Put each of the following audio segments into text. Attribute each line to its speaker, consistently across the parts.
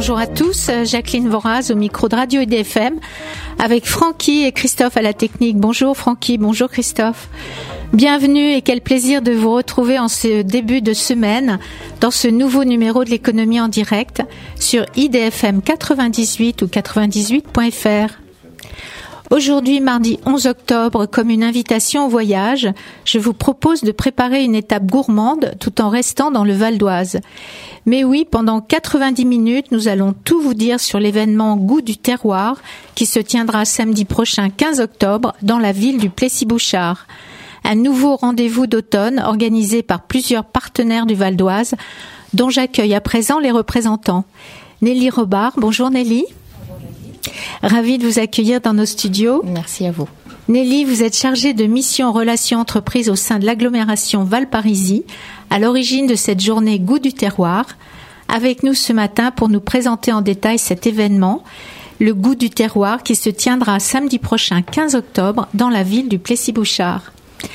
Speaker 1: Bonjour à tous, Jacqueline Voraz au micro de Radio IDFM avec Francky et Christophe à la technique. Bonjour Francky, bonjour Christophe. Bienvenue et quel plaisir de vous retrouver en ce début de semaine dans ce nouveau numéro de l'économie en direct sur IDFM 98 ou 98.fr. Aujourd'hui, mardi 11 octobre, comme une invitation au voyage, je vous propose de préparer une étape gourmande tout en restant dans le Val d'Oise. Mais oui, pendant 90 minutes, nous allons tout vous dire sur l'événement Goût du terroir qui se tiendra samedi prochain 15 octobre dans la ville du Plessis-Bouchard. Un nouveau rendez-vous d'automne organisé par plusieurs partenaires du Val d'Oise dont j'accueille à présent les représentants. Nelly Robard, bonjour Nelly. Ravie de vous accueillir dans nos studios.
Speaker 2: Merci à vous.
Speaker 1: Nelly, vous êtes chargée de mission relations entreprises au sein de l'agglomération Val-Parisis, à l'origine de cette journée Goût du terroir. Avec nous ce matin pour nous présenter en détail cet événement, le Goût du terroir qui se tiendra samedi prochain 15 octobre dans la ville du Plessis-Bouchard.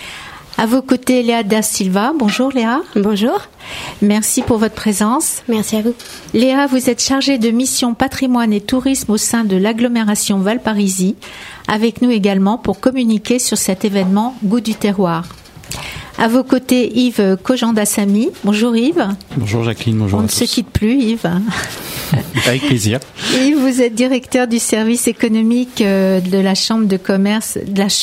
Speaker 1: À vos côtés, Léa Da Silva. Bonjour Léa.
Speaker 2: Bonjour.
Speaker 1: Merci pour votre présence.
Speaker 2: Merci à vous.
Speaker 1: Léa, vous êtes chargée de mission patrimoine et tourisme au sein de l'agglomération Val-Parisis, avec nous également pour communiquer sur cet événement Goût du terroir. À vos côtés, Yves Kojanda-Samy. Bonjour Yves.
Speaker 3: Bonjour Jacqueline, bonjour
Speaker 1: On
Speaker 3: à
Speaker 1: ne
Speaker 3: tous.
Speaker 1: se quitte plus Yves.
Speaker 3: Avec plaisir.
Speaker 1: Yves, vous êtes directeur du service économique de la Chambre de commerce,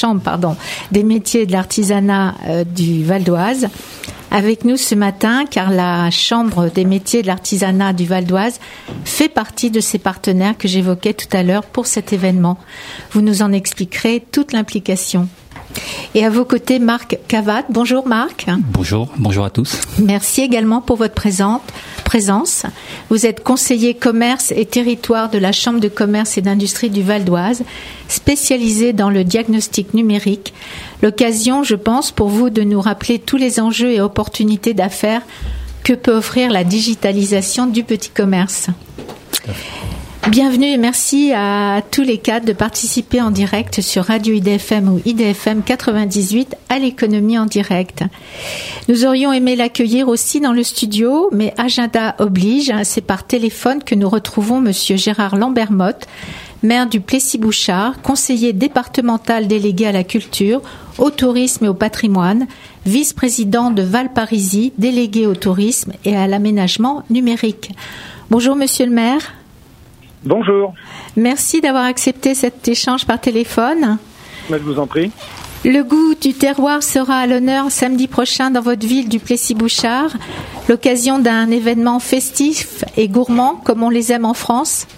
Speaker 1: des métiers et de l'artisanat du Val d'Oise. Avec nous ce matin, car la Chambre des métiers et de l'artisanat du Val d'Oise fait partie de ces partenaires que j'évoquais tout à l'heure pour cet événement. Vous nous en expliquerez toute l'implication. Et à vos côtés, Marc Cavade. Bonjour Marc.
Speaker 3: Bonjour à tous.
Speaker 1: Merci également pour votre présence. Vous êtes conseiller commerce et territoire de la Chambre de commerce et d'industrie du Val d'Oise, spécialisé dans le diagnostic numérique. L'occasion, je pense, pour vous de nous rappeler tous les enjeux et opportunités d'affaires que peut offrir la digitalisation du petit commerce. Bienvenue et merci à tous les cadres de participer en direct sur Radio IDFM ou IDFM 98 à l'économie en direct. Nous aurions aimé l'accueillir aussi dans le studio, mais agenda oblige, c'est par téléphone que nous retrouvons Monsieur Gérard Lambermotte, maire du Plessis-Bouchard, conseiller départemental délégué à la culture, au tourisme et au patrimoine, vice-président de Val-Parisis, délégué au tourisme et à l'aménagement numérique. Bonjour Monsieur le maire.
Speaker 4: Bonjour.
Speaker 1: Merci d'avoir accepté cet échange par téléphone.
Speaker 4: Je vous en prie.
Speaker 1: Le Goût du terroir sera à l'honneur samedi prochain dans votre ville du Plessis-Bouchard, l'occasion d'un événement festif et gourmand comme on les aime en France.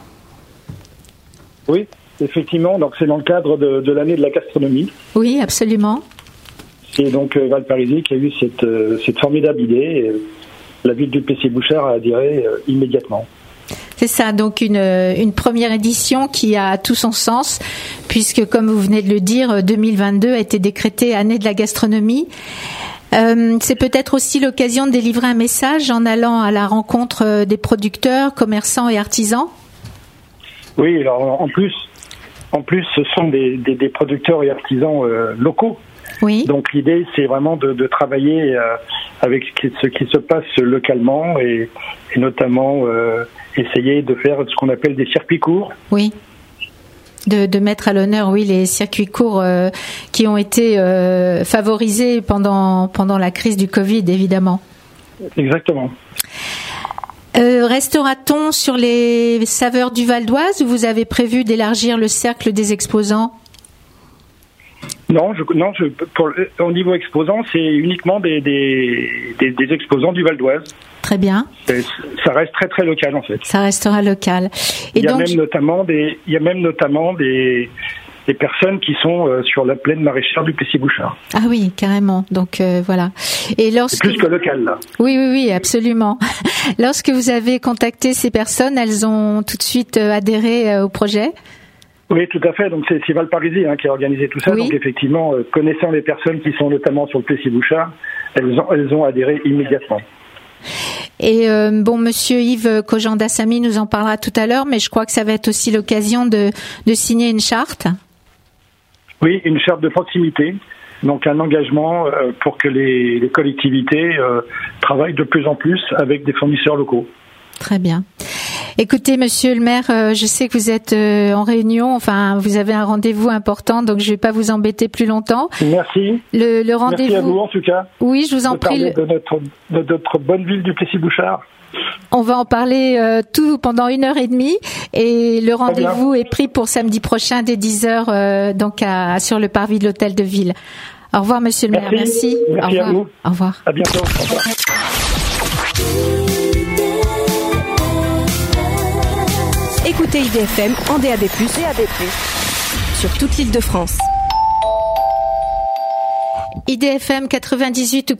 Speaker 4: Oui, effectivement, donc c'est dans le cadre de l'année de la gastronomie.
Speaker 1: Oui, absolument.
Speaker 4: Et donc Val-Parisis qui a eu cette formidable idée. La ville du Plessis-Bouchard a adhéré immédiatement.
Speaker 1: C'est ça, donc une première édition qui a tout son sens, puisque comme vous venez de le dire, 2022 a été décrétée année de la gastronomie. C'est peut-être aussi l'occasion de délivrer un message en allant à la rencontre des producteurs, commerçants et artisans.
Speaker 4: Oui, alors en plus, ce sont des producteurs et artisans locaux.
Speaker 1: Oui.
Speaker 4: Donc l'idée, c'est vraiment de travailler avec ce qui se passe localement et notamment essayer de faire ce qu'on appelle des circuits courts.
Speaker 1: Oui. De mettre à l'honneur, oui, les circuits courts qui ont été favorisés pendant la crise du Covid, évidemment.
Speaker 4: Exactement.
Speaker 1: Restera-t-on sur les saveurs du Val d'Oise ou vous avez prévu d'élargir le cercle des exposants ?
Speaker 4: Non, au niveau exposant, c'est uniquement des exposants du Val d'Oise.
Speaker 1: Très bien.
Speaker 4: Ça reste très très local en fait.
Speaker 1: Ça restera local. Et
Speaker 4: il y a même notamment des personnes qui sont sur la plaine maraîchère du Plessis-Bouchard.
Speaker 1: Ah oui, carrément. Donc voilà. Et
Speaker 4: c'est plus que local là.
Speaker 1: Oui, absolument. Lorsque vous avez contacté ces personnes, elles ont tout de suite adhéré au projet ?
Speaker 4: Oui, tout à fait. Donc c'est Val-Parisis qui a organisé tout ça. Oui. Donc effectivement, connaissant les personnes qui sont notamment sur le Plessis-Bouchard, elles ont adhéré immédiatement.
Speaker 1: Et Monsieur Yves Kojanda-Samy nous en parlera tout à l'heure, mais je crois que ça va être aussi l'occasion de signer une charte.
Speaker 4: Oui, une charte de proximité. Donc un engagement pour que les collectivités travaillent de plus en plus avec des fournisseurs locaux.
Speaker 1: Très bien. Écoutez, monsieur le maire, je sais que vous êtes en réunion, enfin, vous avez un rendez-vous important, donc je vais pas vous embêter plus longtemps.
Speaker 4: Merci.
Speaker 1: Le rendez-vous.
Speaker 4: Merci à vous, en tout cas.
Speaker 1: Oui, je vous en prie.
Speaker 4: De notre bonne ville du Plessis-Bouchard.
Speaker 1: On va en parler tout pendant 1h30 et le rendez-vous est pris pour samedi prochain dès 10h, donc sur le parvis de l'hôtel de ville. Au revoir, monsieur le maire. Merci.
Speaker 4: Merci à vous.
Speaker 1: Au revoir.
Speaker 4: À bientôt. Au revoir.
Speaker 2: Écoutez IDFM en DAB+, sur toute l'Île-de-France.
Speaker 1: IDFM 98 ou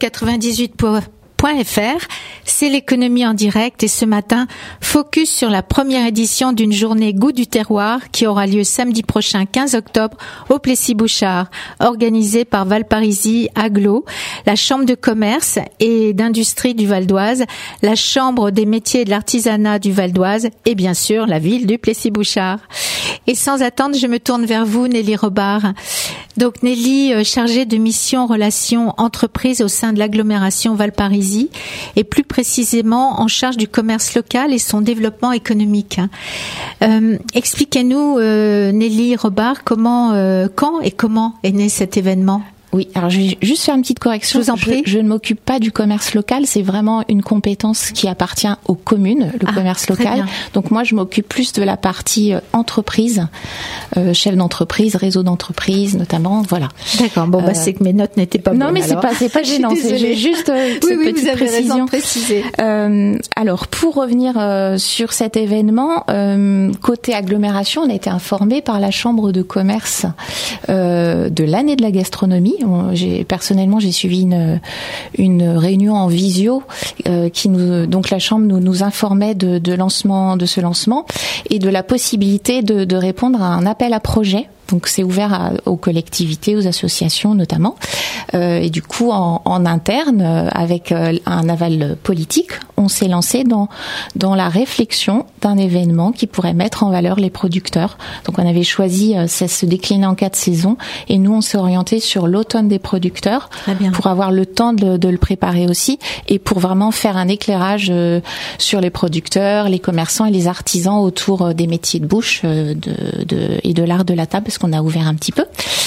Speaker 1: 98.fr, c'est l'économie en direct et ce matin, focus sur la première édition d'une journée Goût du terroir qui aura lieu samedi prochain 15 octobre au Plessis-Bouchard, organisée par Valparisis Aglo, la Chambre de commerce et d'industrie du Val d'Oise, la Chambre des métiers et de l'artisanat du Val d'Oise et bien sûr la ville du Plessis-Bouchard. Et sans attendre, je me tourne vers vous, Nelly Robard. Donc Nelly, chargée de mission relations entreprises au sein de l'agglomération Valparisis et plus précisément en charge du commerce local et son développement économique. Expliquez-nous, Nelly Robard, quand et comment est né cet événement?
Speaker 5: Oui, alors je vais juste faire une petite correction.
Speaker 1: Je vous en prie.
Speaker 5: Je ne m'occupe pas du commerce local, c'est vraiment une compétence qui appartient aux communes, le commerce local. Donc moi, je m'occupe plus de la partie entreprise, chef d'entreprise, réseau d'entreprise notamment, voilà.
Speaker 1: D'accord, bon c'est que mes notes n'étaient pas bonnes.
Speaker 5: Non mais c'est pas gênant, c'est juste cette petite
Speaker 1: vous avez
Speaker 5: précision.
Speaker 1: Raison de préciser.
Speaker 5: Alors pour revenir sur cet événement, côté agglomération, on a été informé par la Chambre de commerce de l'année de la gastronomie. Personnellement, j'ai suivi une réunion en visio donc la Chambre nous informait de ce lancement et de la possibilité de répondre à un appel à projet. Donc c'est ouvert aux collectivités, aux associations notamment. Et du coup, en interne, avec un aval politique, on s'est lancé dans la réflexion d'un événement qui pourrait mettre en valeur les producteurs. Donc on avait choisi, ça se déclinait en 4 saisons, et nous on s'est orienté sur l'automne des producteurs pour avoir le temps de le préparer aussi, et pour vraiment faire un éclairage sur les producteurs, les commerçants et les artisans autour des métiers de bouche et de l'art de la table, parce qu'on a ouvert un petit peu.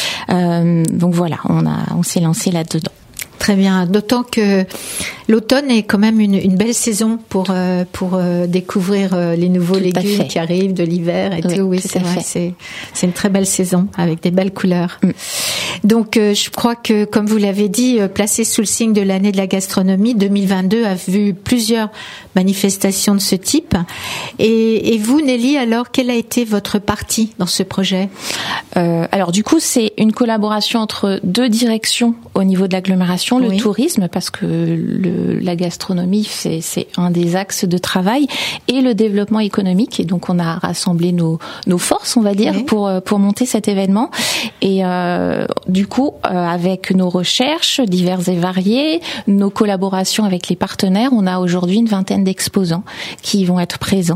Speaker 5: Donc voilà, on s'est lancé là-dedans.
Speaker 1: Très bien, d'autant que l'automne est quand même une belle saison pour découvrir les nouveaux légumes qui arrivent de l'hiver et tout. Oui, c'est vrai, c'est une très belle saison avec des belles couleurs. Donc je crois que, comme vous l'avez dit, placé sous le signe de l'année de la gastronomie, 2022 a vu plusieurs manifestations de ce type. Et vous, Nelly, alors quelle a été votre partie dans ce projet?
Speaker 5: Alors du coup, c'est une collaboration entre 2 directions au niveau de l'agglomération. Le tourisme, parce que la gastronomie, c'est un des axes de travail, et le développement économique. Et donc, on a rassemblé nos forces, on va dire, pour monter cet événement. Et du coup, avec nos recherches diverses et variées, nos collaborations avec les partenaires, on a aujourd'hui une 20aine d'exposants qui vont être présents,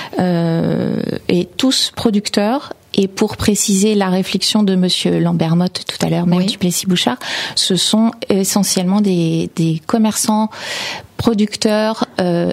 Speaker 5: et tous producteurs. Et pour préciser la réflexion de Monsieur Lambert-Motte tout à l'heure, maire du Plessis-Bouchard, ce sont essentiellement des commerçants producteurs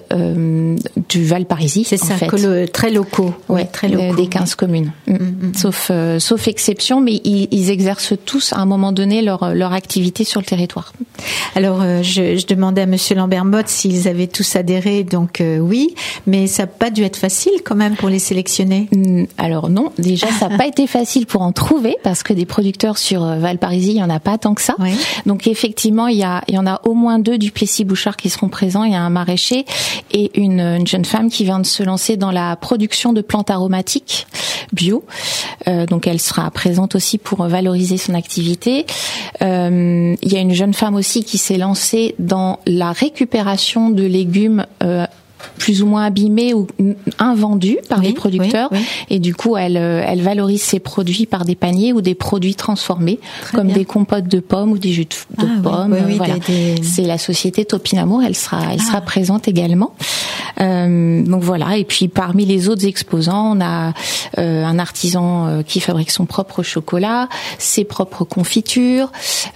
Speaker 5: du Valparisis.
Speaker 1: C'est ça, très locaux. Très locaux.
Speaker 5: Des 15 communes. Sauf exception, mais ils exercent tous à un moment donné leur activité sur le territoire.
Speaker 1: Alors, je demandais à Monsieur Lambert-Motte s'ils avaient tous adhéré, donc oui, mais ça n'a pas dû être facile quand même pour les sélectionner.
Speaker 5: Alors non, déjà ça n'a pas été facile pour en trouver, parce que des producteurs sur Valparisis, il n'y en a pas tant que ça. Donc effectivement, il y en a au moins 2 du Plessis-Bouchard qui seront présents. Il y a un maraîcher et une jeune femme qui vient de se lancer dans la production de plantes aromatiques bio. Donc elle sera présente aussi pour valoriser son activité. Il y a une jeune femme aussi qui s'est lancée dans la récupération de légumes plus ou moins abîmés ou invendus par les producteurs, et du coup elle valorise ses produits par des paniers ou des produits transformés, comme des compotes de pommes ou des jus de pommes. Voilà. C'est la société Topinamour, elle sera présente également. Donc voilà, et puis parmi les autres exposants, on a un artisan qui fabrique son propre chocolat, ses propres confitures,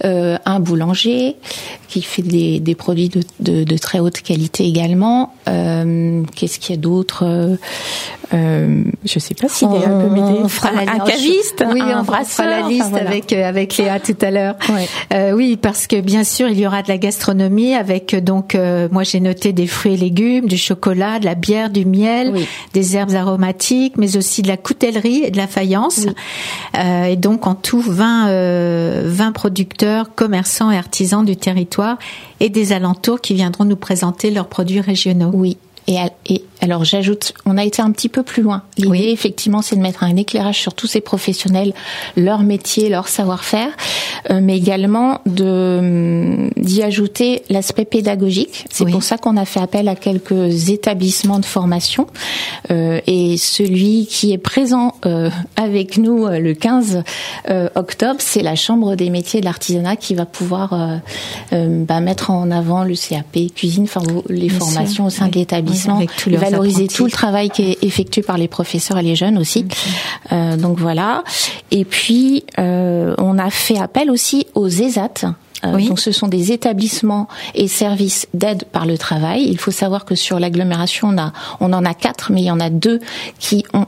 Speaker 5: un boulanger qui fait des produits de très haute qualité également, Qu'est-ce qu'il y a d'autre? Je sais pas si Léa peut m'aider.
Speaker 1: On fera
Speaker 5: un caviste,
Speaker 1: oui,
Speaker 5: un
Speaker 1: on
Speaker 5: brasseur,
Speaker 1: fera la liste avec Léa tout à l'heure. Ouais. Oui, parce que bien sûr il y aura de la gastronomie avec donc moi j'ai noté des fruits et légumes, du chocolat, de la bière, du miel, des herbes aromatiques, mais aussi de la coutellerie et de la faïence. Et donc en tout 20 producteurs, commerçants et artisans du territoire et des alentours qui viendront nous présenter leurs produits régionaux.
Speaker 5: Oui. Et alors j'ajoute, on a été un petit peu plus loin. L'idée, effectivement, c'est de mettre un éclairage sur tous ces professionnels, leur métier, leur savoir-faire, mais également d'y ajouter l'aspect pédagogique. C'est pour ça qu'on a fait appel à quelques établissements de formation. Et celui qui est présent avec nous le 15 octobre, c'est la Chambre des métiers de l'artisanat qui va pouvoir mettre en avant le CAP, cuisine, enfin les formations au sein de l'établissement. Valoriser tout le travail qui est effectué par les professeurs et les jeunes aussi. Donc voilà. Et puis on a fait appel aussi aux ESAT. Donc ce sont des établissements et services d'aide par le travail. Il faut savoir que sur l'agglomération, on en a 4, mais il y en a 2 qui ont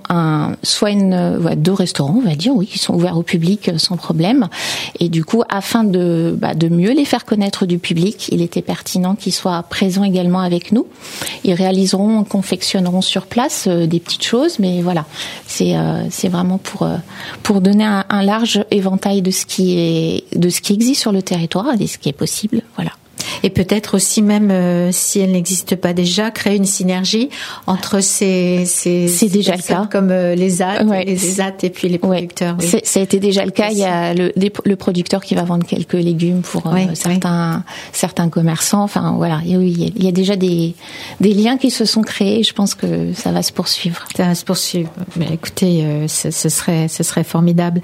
Speaker 5: deux restaurants, on va dire, qui sont ouverts au public sans problème. Et du coup, afin de mieux les faire connaître du public, il était pertinent qu'ils soient présents également avec nous. Ils confectionneront sur place des petites choses, mais voilà, c'est vraiment pour donner un large éventail de ce qui existe sur le territoire et ce qui est possible, voilà.
Speaker 1: Et peut-être aussi même si elle n'existe pas déjà, créer une synergie entre c'est
Speaker 5: déjà le cas
Speaker 1: comme les ESAT et puis les producteurs.
Speaker 5: Ça a été déjà le cas. Il y a le producteur qui va vendre quelques légumes pour certains commerçants. Enfin voilà, il y a déjà des liens qui se sont créés. Je pense que ça va se poursuivre.
Speaker 1: Ça va se poursuivre. Mais écoutez, ce serait formidable.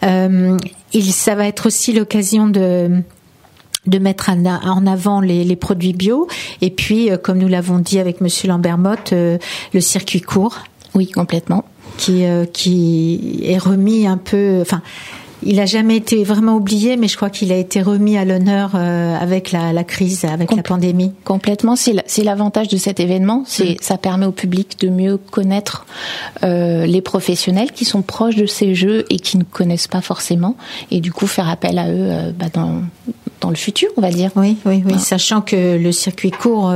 Speaker 1: Ça va être aussi l'occasion de mettre en avant les produits bio et puis comme nous l'avons dit avec monsieur Lambert-Motte, le circuit court.
Speaker 5: Oui, complètement.
Speaker 1: Qui est remis un peu, enfin il a jamais été vraiment oublié, mais je crois qu'il a été remis à l'honneur avec la crise, avec la pandémie.
Speaker 5: Complètement, c'est l'avantage de cet événement, ça permet au public de mieux connaître les professionnels qui sont proches de ces jeux et qui ne connaissent pas forcément, et du coup faire appel à eux dans le futur, on va dire.
Speaker 1: Oui, sachant que le circuit court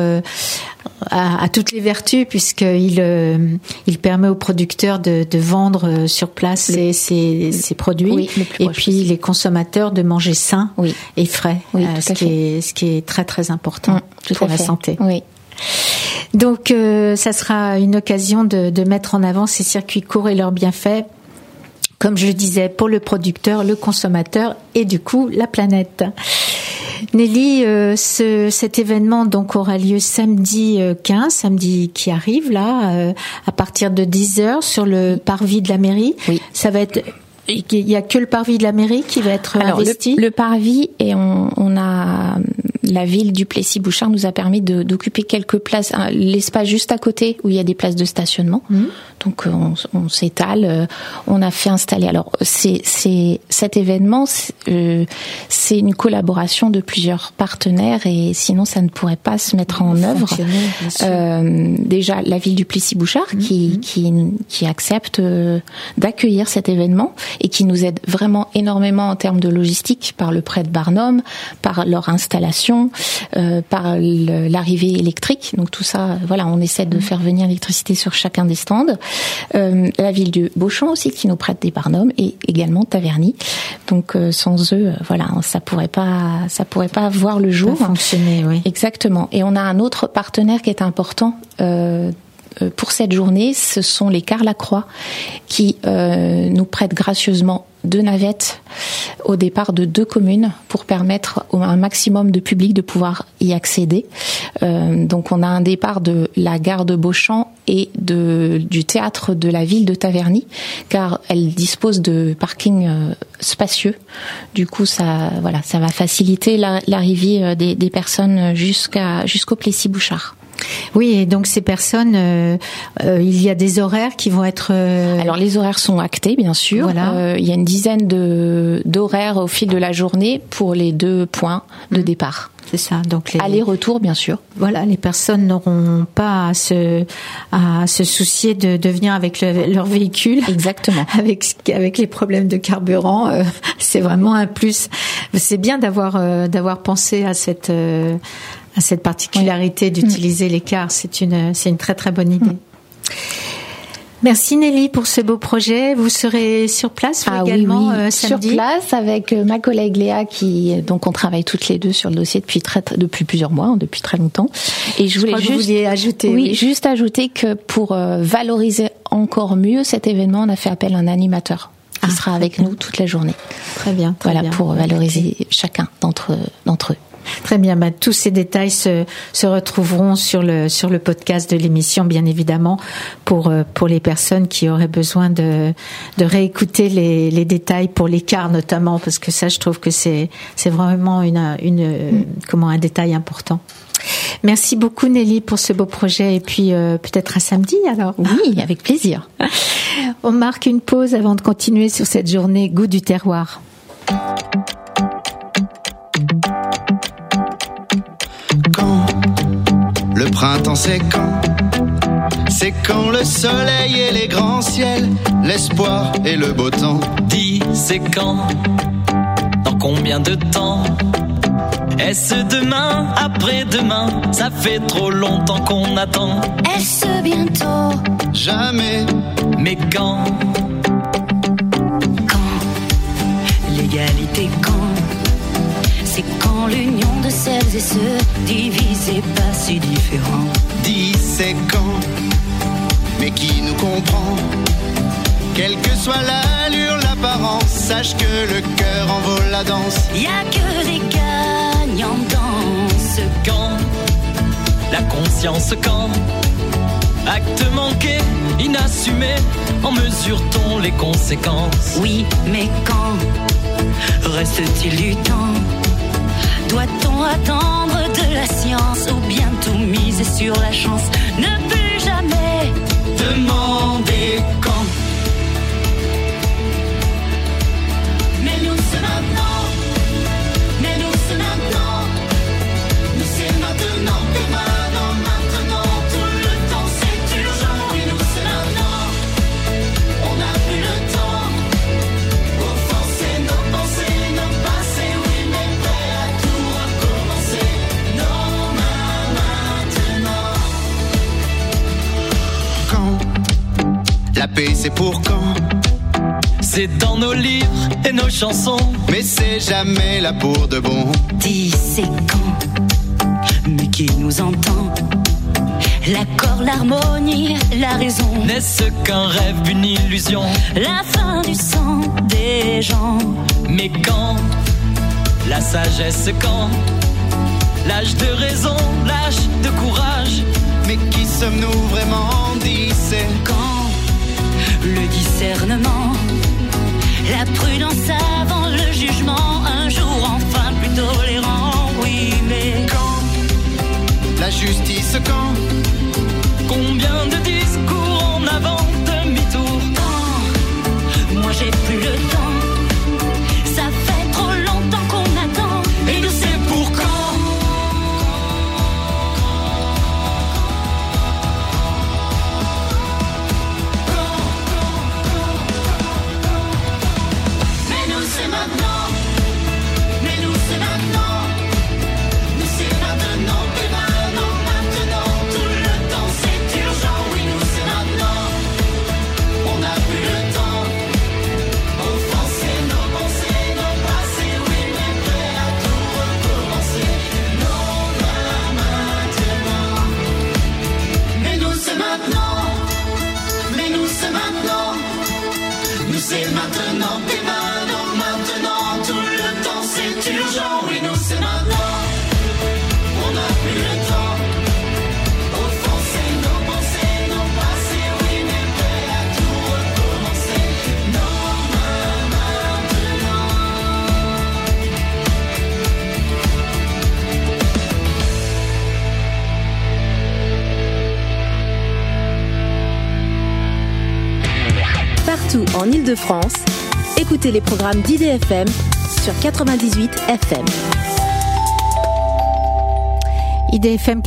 Speaker 1: a toutes les vertus puisqu'il permet aux producteurs de vendre sur place ses produits et puis les consommateurs de manger sain et frais, ce qui est très très important pour la santé.
Speaker 5: Oui.
Speaker 1: Donc ça sera une occasion de mettre en avant ces circuits courts et leurs bienfaits, comme je le disais, pour le producteur, le consommateur et du coup la planète. Nelly, cet événement donc aura lieu samedi 15, samedi qui arrive là, à partir de 10h sur le parvis de la mairie.
Speaker 5: Oui.
Speaker 1: Ça va être, il y a que le parvis de la mairie qui va être investi.
Speaker 5: Le parvis, et on a la ville du Plessis-Bouchard nous a permis d'occuper quelques places, l'espace juste à côté où il y a des places de stationnement. Donc on s'étale, on a fait installer. Alors cet événement, c'est une collaboration de plusieurs partenaires et sinon ça ne pourrait pas se mettre en œuvre. Déjà la ville du Plessis-Bouchard qui accepte d'accueillir cet événement et qui nous aide vraiment énormément en termes de logistique par le prêt de Barnum, par leur installation, par l'arrivée électrique. Donc tout ça, voilà, on essaie de faire venir l'électricité sur chacun des stands. La ville de Beauchamp aussi qui nous prête des Barnum et également Taverny. Donc sans eux, voilà, ça pourrait pas voir le jour.
Speaker 1: Pas fonctionner, oui.
Speaker 5: Exactement. Et on a un autre partenaire qui est important. Pour cette journée, ce sont les Cars Lacroix qui nous prêtent gracieusement 2 navettes au départ de 2 communes pour permettre à un maximum de public de pouvoir y accéder. Donc on a un départ de la gare de Beauchamp et du théâtre de la ville de Taverny, car elle dispose de parkings spacieux. Du coup, ça va faciliter l'arrivée des personnes jusqu'au Plessis-Bouchard.
Speaker 1: Oui, et donc ces personnes, il y a des horaires qui vont être...
Speaker 5: Alors les horaires sont actés, bien sûr.
Speaker 1: Voilà.
Speaker 5: Il y a une dizaine d'horaires au fil de la journée pour les 2 points de départ.
Speaker 1: C'est ça. Donc
Speaker 5: aller-retour, bien sûr.
Speaker 1: Voilà, les personnes n'auront pas à se soucier de venir avec leur véhicule.
Speaker 5: Exactement.
Speaker 1: Avec les problèmes de carburant, c'est vraiment un plus. C'est bien d'avoir pensé à cette particularité d'utiliser les cars. C'est une très très bonne idée. Merci Nelly pour ce beau projet. Vous serez sur place également samedi.
Speaker 5: Sur place avec ma collègue Léa donc on travaille toutes les deux sur le dossier depuis plusieurs mois, depuis très longtemps. Et je voulais juste
Speaker 1: ajouter.
Speaker 5: Oui, juste ajouter que pour valoriser encore mieux cet événement, on a fait appel à un animateur qui sera avec nous toute la journée.
Speaker 1: Très bien.
Speaker 5: Pour valoriser chacun d'entre eux.
Speaker 1: Très bien. Tous ces détails se retrouveront sur le podcast de l'émission, bien évidemment, pour les personnes qui auraient besoin de réécouter les détails pour les cars notamment, parce que ça, je trouve que c'est vraiment un détail important. Merci beaucoup Nelly pour ce beau projet et puis peut-être à samedi alors.
Speaker 5: Oui, avec plaisir.
Speaker 1: On marque une pause avant de continuer sur cette journée Goût du terroir.
Speaker 6: Le printemps c'est quand? C'est quand le soleil et les grands ciels, l'espoir et le beau temps.
Speaker 7: Dis c'est quand? Dans combien de temps? Est-ce demain, après-demain? Ça fait trop longtemps qu'on attend.
Speaker 8: Est-ce bientôt?
Speaker 6: Jamais.
Speaker 7: Mais quand?
Speaker 8: Quand? L'égalité quand? C'est quand l'union de celles et ceux divisés pas si différents.
Speaker 6: Dis c'est quand, mais qui nous comprend? Quelle que soit l'allure, l'apparence, sache que le cœur en vaut la danse.
Speaker 8: Y a que des gagnants dans ce
Speaker 7: quand, la conscience quand, acte manqué, inassumé, en mesure-t-on les conséquences?
Speaker 8: Oui, mais quand reste-t-il du temps? Doit-on attendre de la science ou bien tout miser sur la chance? Ne plus jamais
Speaker 6: demander quand.
Speaker 8: Mais nous c'est maintenant, mais nous c'est maintenant, nous c'est maintenant, et maintenant, tout le temps c'est urgent. Oui, nous c'est maintenant, on n'a plus le temps, offenser nos pensées, nos passés, oui, mais prêt à tout recommencer. Non, maintenant.
Speaker 6: Quand la paix c'est pour quand?
Speaker 7: C'est dans nos livres et nos chansons,
Speaker 6: mais c'est jamais là pour de bon.
Speaker 8: Dis c'est quand, mais qui nous entend? L'accord, l'harmonie, la raison.
Speaker 7: N'est-ce qu'un rêve, une illusion?
Speaker 8: La fin du sang des gens.
Speaker 7: Mais quand? La sagesse quand? L'âge de raison, l'âge de courage.
Speaker 6: Mais qui sommes-nous vraiment? Dis c'est
Speaker 8: quand? Le discernement, la prudence avant le jugement, un jour enfin plus tolérant, oui, mais
Speaker 6: quand? La justice quand?
Speaker 7: Combien de discours en avant, demi-tour?
Speaker 8: Quand? Moi j'ai plus le temps, ça fait trop longtemps qu'on attend, et nous c'est pour quand?
Speaker 6: C'est maintenant, et maintenant, tout le temps c'est urgent. Oui, nous c'est maintenant, on n'a plus le temps. Offenser nos pensées, nos passés, oui, mais prêt à tout recommencer. Non, maintenant.
Speaker 2: Partout en Île-de-France, écoutez les programmes d'IDFM sur 98 FM.
Speaker 1: IDFM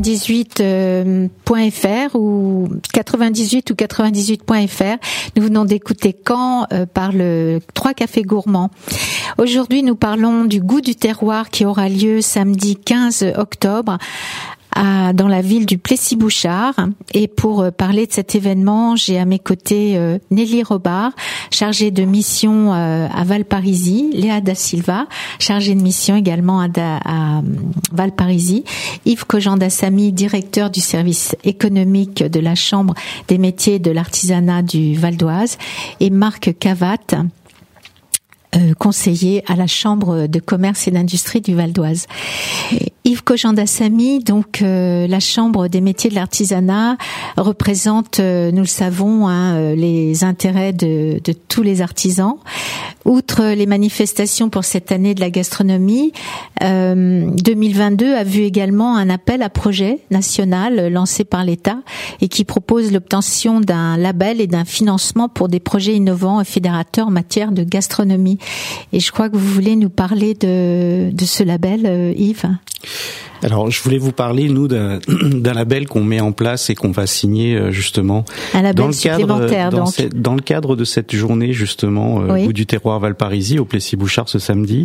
Speaker 1: 98.fr ou 98 ou 98.fr. Nous venons d'écouter Caen par le 3 Cafés Gourmands. Aujourd'hui, nous parlons du goût du terroir qui aura lieu samedi 15 octobre dans la ville du Plessis-Bouchard. Et pour parler de cet événement, j'ai à mes côtés Nelly Robard, chargée de mission à Valparisis, Léa da Silva, chargée de mission également à Valparisis, Yves Kojanda-Samy, directeur du service économique de la Chambre des métiers de l'artisanat du Val d'Oise, et Marc Cavat, conseiller à la Chambre de commerce et d'industrie du Val d'Oise. Yves Kojanda-Samy, donc la Chambre des métiers de l'artisanat représente, nous le savons, les intérêts de tous les artisans. Outre les manifestations pour cette année de la gastronomie, 2022 a vu également un appel à projet national lancé par l'État et qui propose l'obtention d'un label et d'un financement pour des projets innovants et fédérateurs en matière de gastronomie. Et je crois que vous voulez nous parler de ce label, Yves.
Speaker 3: Alors, je voulais vous parler, nous, d'un label qu'on met en place et qu'on va signer, justement,
Speaker 1: un label supplémentaire,
Speaker 3: dans le cadre de cette journée, justement,
Speaker 1: oui.
Speaker 3: Goût du terroir Valparisis, au Plessis-Bouchard, ce samedi.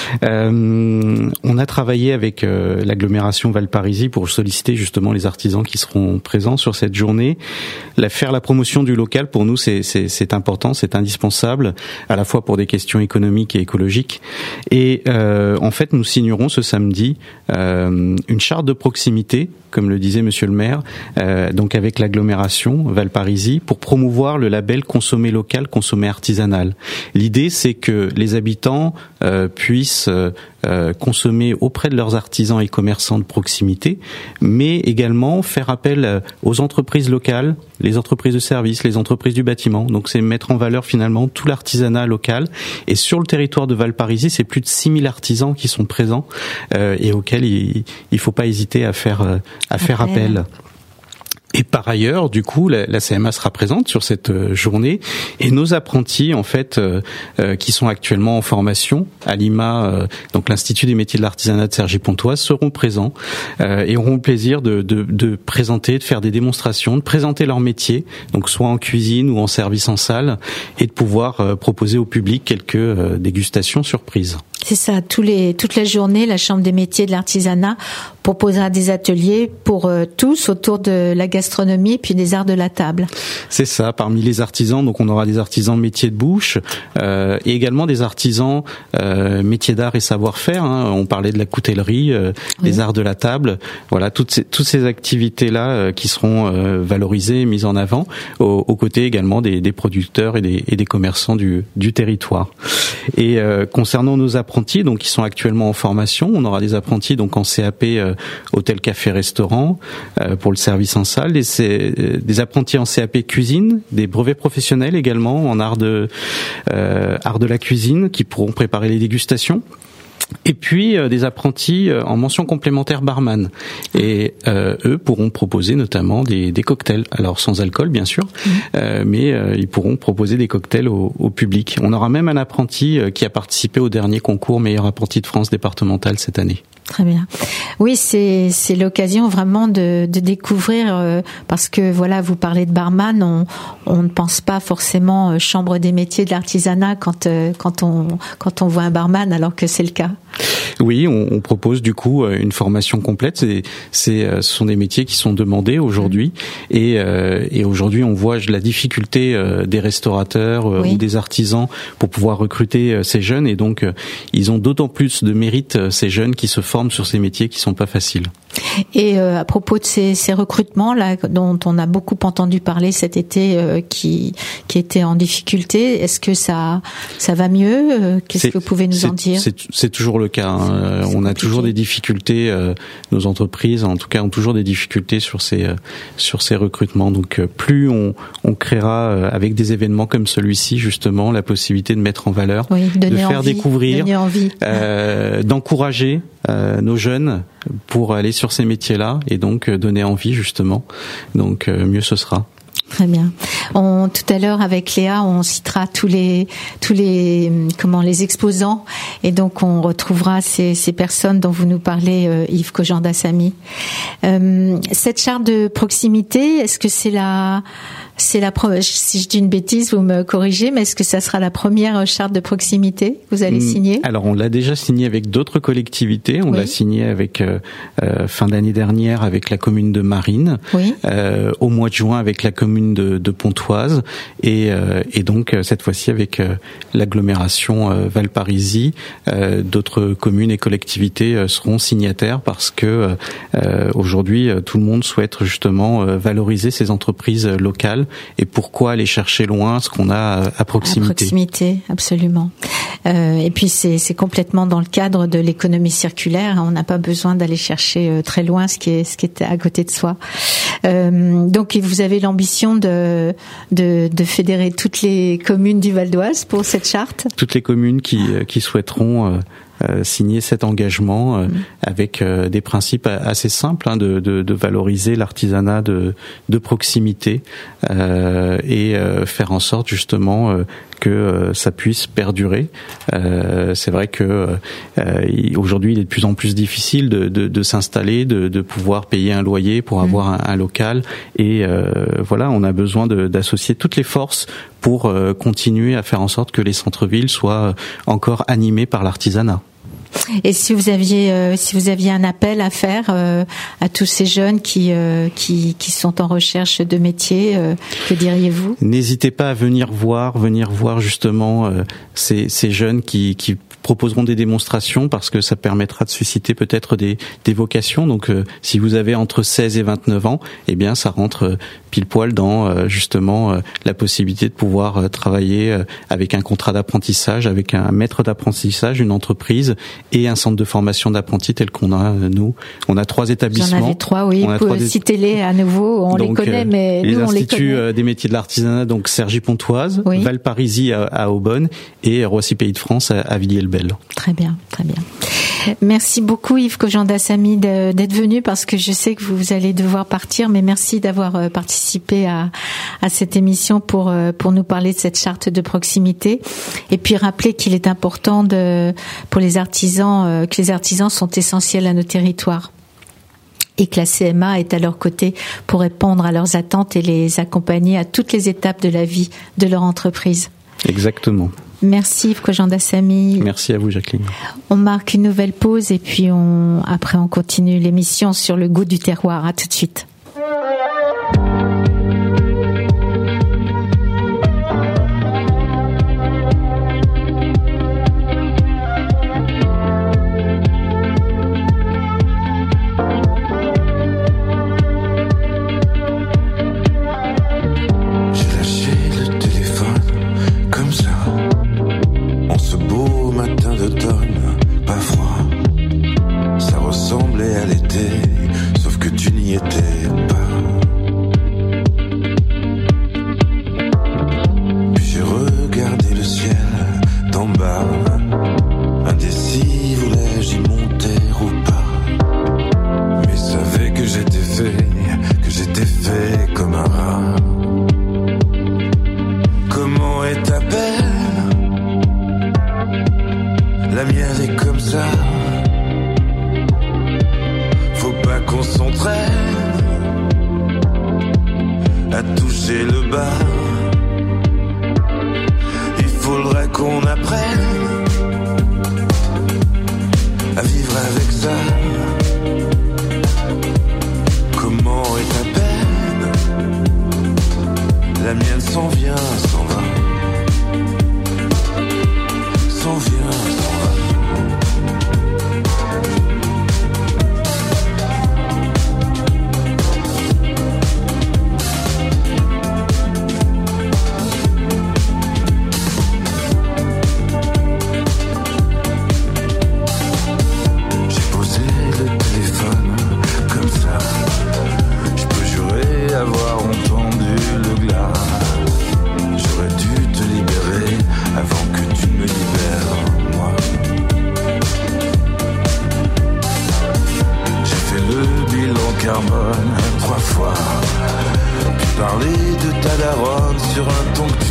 Speaker 3: On a travaillé avec l'agglomération Valparisis pour solliciter, justement, les artisans qui seront présents sur cette journée. Faire la promotion du local, pour nous, c'est important, c'est indispensable, à la fois pour des questions économiques et écologiques. Et, en fait, nous signerons ce samedi, une charte de proximité, comme le disait Monsieur le maire, donc avec l'agglomération Valparisis, pour promouvoir le label consommer local, consommer artisanal. L'idée, c'est que les habitants puissent consommer auprès de leurs artisans et commerçants de proximité, mais également faire appel aux entreprises locales, les entreprises de services, les entreprises du bâtiment. Donc c'est mettre en valeur finalement tout l'artisanat local. Et sur le territoire de Valparisis, c'est plus de 6000 artisans qui sont présents et auxquels il faut pas hésiter à faire appel. Et par ailleurs, du coup, la CMA sera présente sur cette journée et nos apprentis, en fait, qui sont actuellement en formation à l'IMA, donc l'Institut des métiers de l'artisanat de Cergy-Pontoise, seront présents et auront le plaisir de présenter, de faire des démonstrations, de présenter leur métier, donc soit en cuisine ou en service en salle, et de pouvoir proposer au public quelques dégustations surprises.
Speaker 1: C'est ça, toute la journée, la Chambre des métiers de l'artisanat proposera des ateliers pour tous autour de la gastronomie et puis des arts de la table.
Speaker 3: C'est ça, parmi les artisans, donc on aura des artisans métiers de bouche et également des artisans métiers d'art et savoir-faire. On parlait de la coutellerie, des arts de la table. Voilà, toutes ces activités-là qui seront valorisées et mises en avant, aux côtés également des producteurs et des commerçants du territoire. Et concernant nos apprentis, donc qui sont actuellement en formation, on aura des apprentis donc en CAP hôtel, café, restaurant pour le service en salle, des apprentis en CAP cuisine, des brevets professionnels également en art de la cuisine qui pourront préparer les dégustations. Et puis des apprentis en mention complémentaire barman. Et eux pourront proposer notamment des cocktails, alors sans alcool bien sûr, mais ils pourront proposer des cocktails au public. On aura même un apprenti qui a participé au dernier concours meilleur apprenti de France départemental cette année.
Speaker 1: Très bien. Oui, c'est l'occasion vraiment de découvrir parce que voilà, vous parlez de barman, on ne pense pas forcément chambre des métiers de l'artisanat quand on voit un barman, alors que c'est le cas.
Speaker 3: Oui, on propose du coup une formation complète. Ce sont des métiers qui sont demandés aujourd'hui et aujourd'hui on voit la difficulté des restaurateurs ou des artisans pour pouvoir recruter ces jeunes et donc ils ont d'autant plus de mérite ces jeunes qui se forment sur ces métiers qui sont pas faciles.
Speaker 1: Et à propos de ces recrutements là dont on a beaucoup entendu parler cet été qui étaient en difficulté, est-ce que ça va mieux? Qu'est-ce que vous pouvez nous en dire?
Speaker 3: C'est toujours le cas. On a toujours des difficultés. Nos entreprises, en tout cas, ont toujours des difficultés sur ces recrutements. Donc, plus on créera avec des événements comme celui-ci, justement, la possibilité de mettre en valeur, de faire découvrir, d'encourager nos jeunes pour aller sur ces métiers-là et donc donner envie justement. Donc, mieux ce sera.
Speaker 1: Très bien. Tout à l'heure avec Léa, on citera tous les les exposants, et donc on retrouvera ces personnes dont vous nous parlez, Yves Kojanda-Samy. Cette charte de proximité, est-ce que c'est la si je dis une bêtise, vous me corrigez, mais est-ce que ça sera la première charte de proximité que vous allez signer?
Speaker 3: Alors on l'a déjà signée avec d'autres collectivités. On l'a signée avec fin d'année dernière avec la commune de Marines, au mois de juin avec la commune de Pontoise, et donc cette fois-ci avec l'agglomération Valparisie. D'autres communes et collectivités seront signataires parce que aujourd'hui tout le monde souhaite justement valoriser ces entreprises locales. Et pourquoi aller chercher loin ce qu'on a à proximité?
Speaker 1: À proximité, absolument. Et puis c'est complètement dans le cadre de l'économie circulaire. On n'a pas besoin d'aller chercher très loin ce qui est à côté de soi. Donc vous avez l'ambition de fédérer toutes les communes du Val d'Oise pour cette charte? Toutes les communes qui souhaiteront signer cet engagement avec des principes assez simples, de valoriser l'artisanat de proximité et faire en sorte justement que ça puisse perdurer. C'est vrai que aujourd'hui il est de plus en plus difficile de s'installer, de pouvoir payer un loyer pour avoir un local, et voilà, on a besoin d'associer toutes les forces pour continuer à faire en sorte que les centres-villes soient encore animés par l'artisanat. Et si vous aviez un appel à faire à tous ces jeunes qui sont en recherche de métier, que diriez-vous? N'hésitez pas à venir voir justement ces jeunes qui proposeront des démonstrations, parce que ça permettra de susciter peut-être des vocations. Donc si vous avez entre 16 et 29 ans, eh bien ça rentre pile poil dans justement la possibilité de pouvoir travailler avec un contrat d'apprentissage, avec un maître d'apprentissage, une entreprise et un centre de formation d'apprentis tel qu'on a nous. On a 3 établissements. J'en avais 3, oui. Vous pouvez citer-les à nouveau. On les connaît, mais nous on les connaît. Les instituts des métiers de l'artisanat, donc Cergy-Pontoise, Valparisie à Aubonne et Roissy Pays de France à Villiers-le-Bel. Très bien, très bien. Merci beaucoup Yves Kojanda-Samy d'être venu, parce que je sais que vous allez devoir partir, mais merci d'avoir participé à cette émission pour nous parler de cette charte de proximité, et puis rappeler qu'il est important pour les artisans, que les artisans sont essentiels à nos territoires, et que la CMA est à leur côté pour répondre à leurs attentes et les accompagner à toutes les étapes de la vie de leur entreprise. Exactement. Merci Yves Kojanda-Samy. Merci à vous Jacqueline. On marque une nouvelle pause, et puis après on continue l'émission sur le goût du terroir. À tout de suite.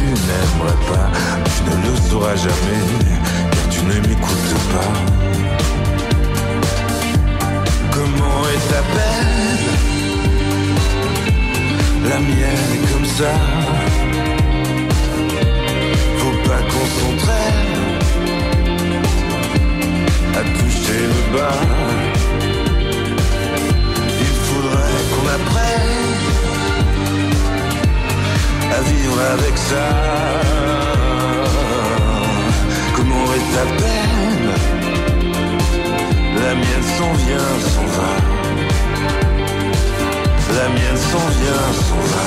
Speaker 9: n'aimerais pas. Tu ne le sauras jamais, car tu ne m'écoutes pas. Comment est ta peine? La mienne est comme ça. Faut pas qu'on s'entraîne à toucher le bas. Il faudrait qu'on apprenne à vivre avec ça. Comment est ta peine? La mienne s'en vient, s'en va. La mienne s'en vient, s'en va.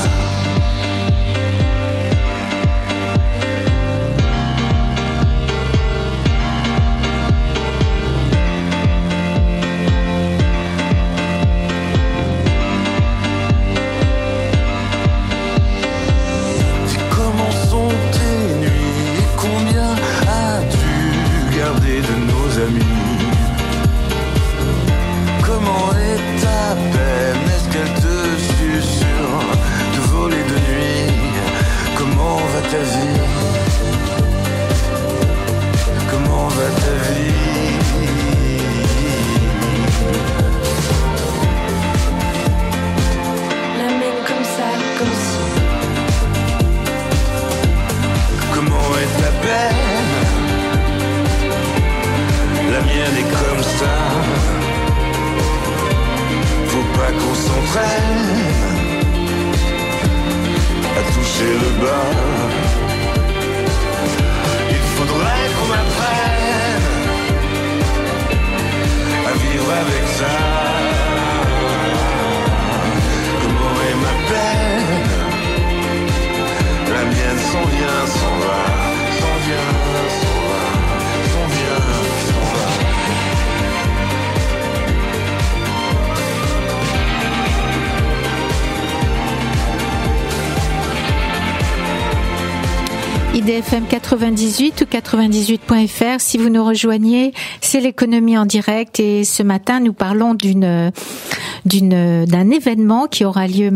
Speaker 1: IDFM 98 ou 98.fr. Si vous nous rejoignez, c'est l'économie en direct et ce matin nous parlons d'un événement qui aura lieu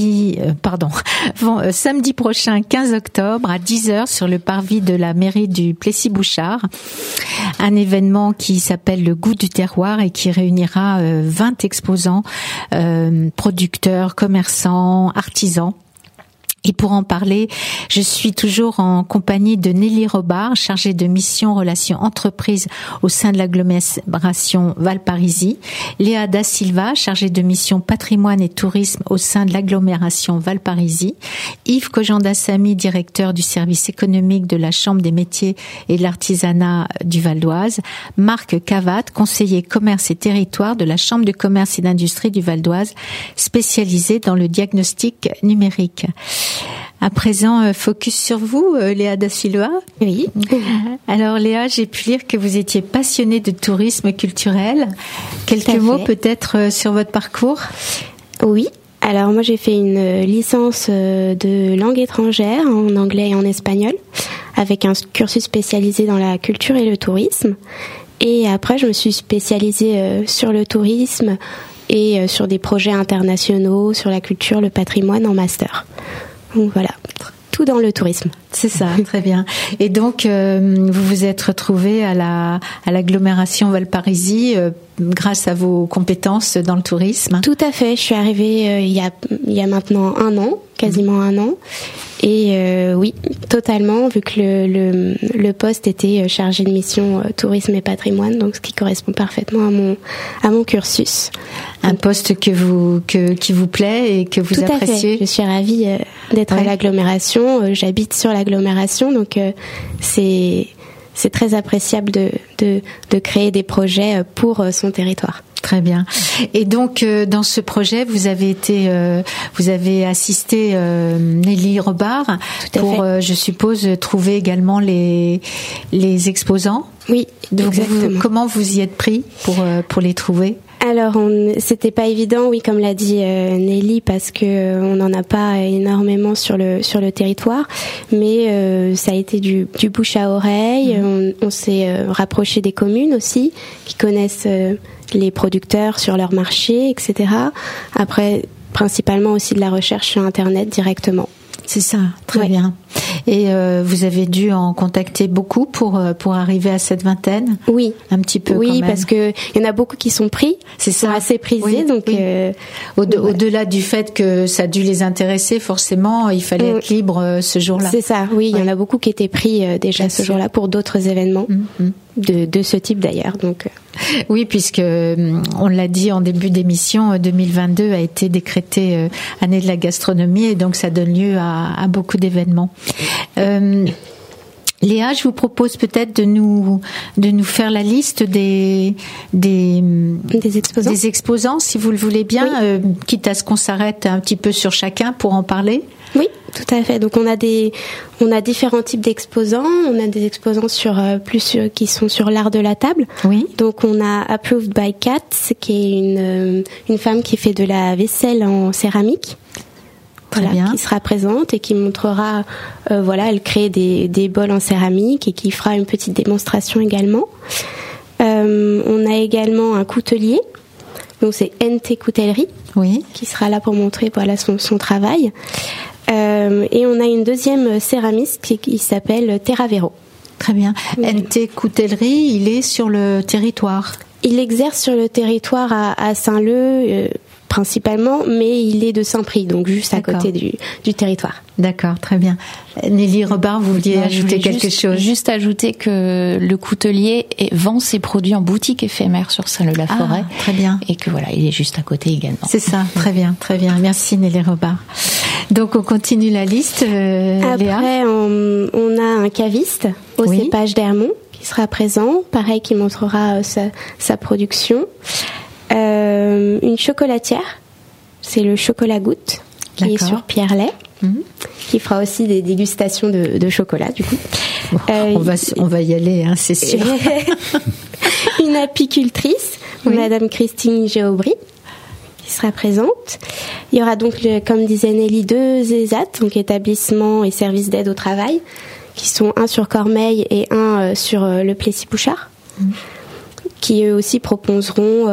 Speaker 1: samedi prochain 15 octobre à 10h sur le parvis de la mairie du Plessis-Bouchard. Un événement qui s'appelle le goût du terroir et qui réunira 20 exposants, producteurs, commerçants, artisans. Et pour en parler, je suis toujours en compagnie de Nelly Robard, chargée de mission relations entreprises au sein de l'agglomération Valparisis, Léa Da Silva, chargée de mission patrimoine et tourisme au sein de l'agglomération Valparisis, Yves Kojanda-Samy, directeur du service économique de la Chambre des métiers et de l'artisanat du Val d'Oise, Marc Cavat, conseiller commerce et territoire de la Chambre de commerce et d'industrie du Val d'Oise, spécialisé dans le diagnostic numérique. À présent, focus sur vous, Léa Da Silva.
Speaker 10: Oui.
Speaker 1: Alors Léa, j'ai pu lire que vous étiez passionnée de tourisme culturel. Quelques mots peut-être sur votre parcours?
Speaker 10: Oui. Alors moi j'ai fait une licence de langue étrangère en anglais et en espagnol avec un cursus spécialisé dans la culture et le tourisme. Et après je me suis spécialisée sur le tourisme et sur des projets internationaux, sur la culture, le patrimoine en master. Donc voilà, tout dans le tourisme.
Speaker 1: C'est ça, très bien. Et donc, vous vous êtes retrouvée à l'agglomération Valparisis grâce à vos compétences dans le tourisme.
Speaker 10: Tout à fait. Je suis arrivée il y a maintenant un an, quasiment un an. Et oui, totalement, vu que le poste était chargé de mission tourisme et patrimoine, donc ce qui correspond parfaitement à mon cursus.
Speaker 1: Un poste qui vous plaît et que vous appréciez.
Speaker 10: Tout à fait. Je suis ravie d'être à l'agglomération. J'habite sur l'agglomération, donc c'est très appréciable de créer des projets pour son territoire.
Speaker 1: Très bien. Et donc dans ce projet, vous avez assisté Nelly Robard pour, je suppose, trouver également les exposants.
Speaker 10: Oui,
Speaker 1: donc comment vous y êtes pris pour les trouver?
Speaker 10: Alors, c'était pas évident, oui, comme l'a dit Nelly, parce que on n'en a pas énormément sur le territoire, mais ça a été du bouche à oreille. On s'est rapproché des communes aussi, qui connaissent les producteurs sur leur marché, etc. Après, principalement aussi de la recherche sur Internet directement.
Speaker 1: C'est ça, très bien. Et vous avez dû en contacter beaucoup pour arriver à cette vingtaine.
Speaker 10: Oui,
Speaker 1: un petit peu.
Speaker 10: Oui,
Speaker 1: quand même.
Speaker 10: parce que il y en a beaucoup qui sont pris,
Speaker 1: c'est ça,
Speaker 10: assez prisés.
Speaker 1: Oui,
Speaker 10: donc
Speaker 1: oui. Au-delà du fait que ça a dû les intéresser, forcément, il fallait être libre ce jour-là.
Speaker 10: C'est ça. Oui, il y en a beaucoup qui étaient pris déjà ce jour-là pour d'autres événements de ce type d'ailleurs. Donc.
Speaker 1: Oui, puisque on l'a dit en début d'émission, 2022 a été décrétée année de la gastronomie et donc ça donne lieu à beaucoup d'événements. Léa, je vous propose peut-être de nous faire la liste des exposants, si vous le voulez bien, quitte à ce qu'on s'arrête un petit peu sur chacun pour en parler.
Speaker 10: Oui, tout à fait. Donc on a différents types d'exposants. On a des exposants qui sont sur l'art de la table.
Speaker 1: Oui.
Speaker 10: Donc on a Approved by Kat, qui est une femme qui fait de la vaisselle en céramique. Voilà, qui sera présente et qui montrera, elle crée des bols en céramique et qui fera une petite démonstration également. On a également un coutelier, donc c'est NT Coutellerie, qui sera là pour montrer son travail. Et on a une deuxième céramiste qui s'appelle Terravero.
Speaker 1: Très bien. NT Coutellerie, il est sur le territoire.
Speaker 10: Il exerce sur le territoire à Saint-Leu. Principalement, mais il est de Saint-Prix, donc juste à côté du territoire.
Speaker 1: D'accord, très bien. Nelly Robard, vous vouliez ajouter quelque chose?
Speaker 5: Juste ajouter que le coutelier vend ses produits en boutique éphémère sur Saint-Leu-la-Forêt.
Speaker 1: Ah, très bien.
Speaker 5: Et que il est juste à côté également.
Speaker 1: C'est ça, très bien, très bien. Merci Nelly Robard. Donc on continue la liste,
Speaker 10: Après,
Speaker 1: Léa.
Speaker 10: on a un caviste au cépage d'Hermont qui sera présent, pareil, qui montrera sa production. Une chocolatière, c'est le chocolat goutte, qui est sur Pierrelet, qui fera aussi des dégustations de chocolat, du coup.
Speaker 1: On va y aller, c'est sûr.
Speaker 10: Une apicultrice, Madame Christine Géaubry, qui sera présente. Il y aura donc, comme disait Nelly, 2 ESAT, donc établissements et services d'aide au travail, qui sont un sur Cormeilles et un sur le Plessis-Bouchard. Qui eux aussi proposeront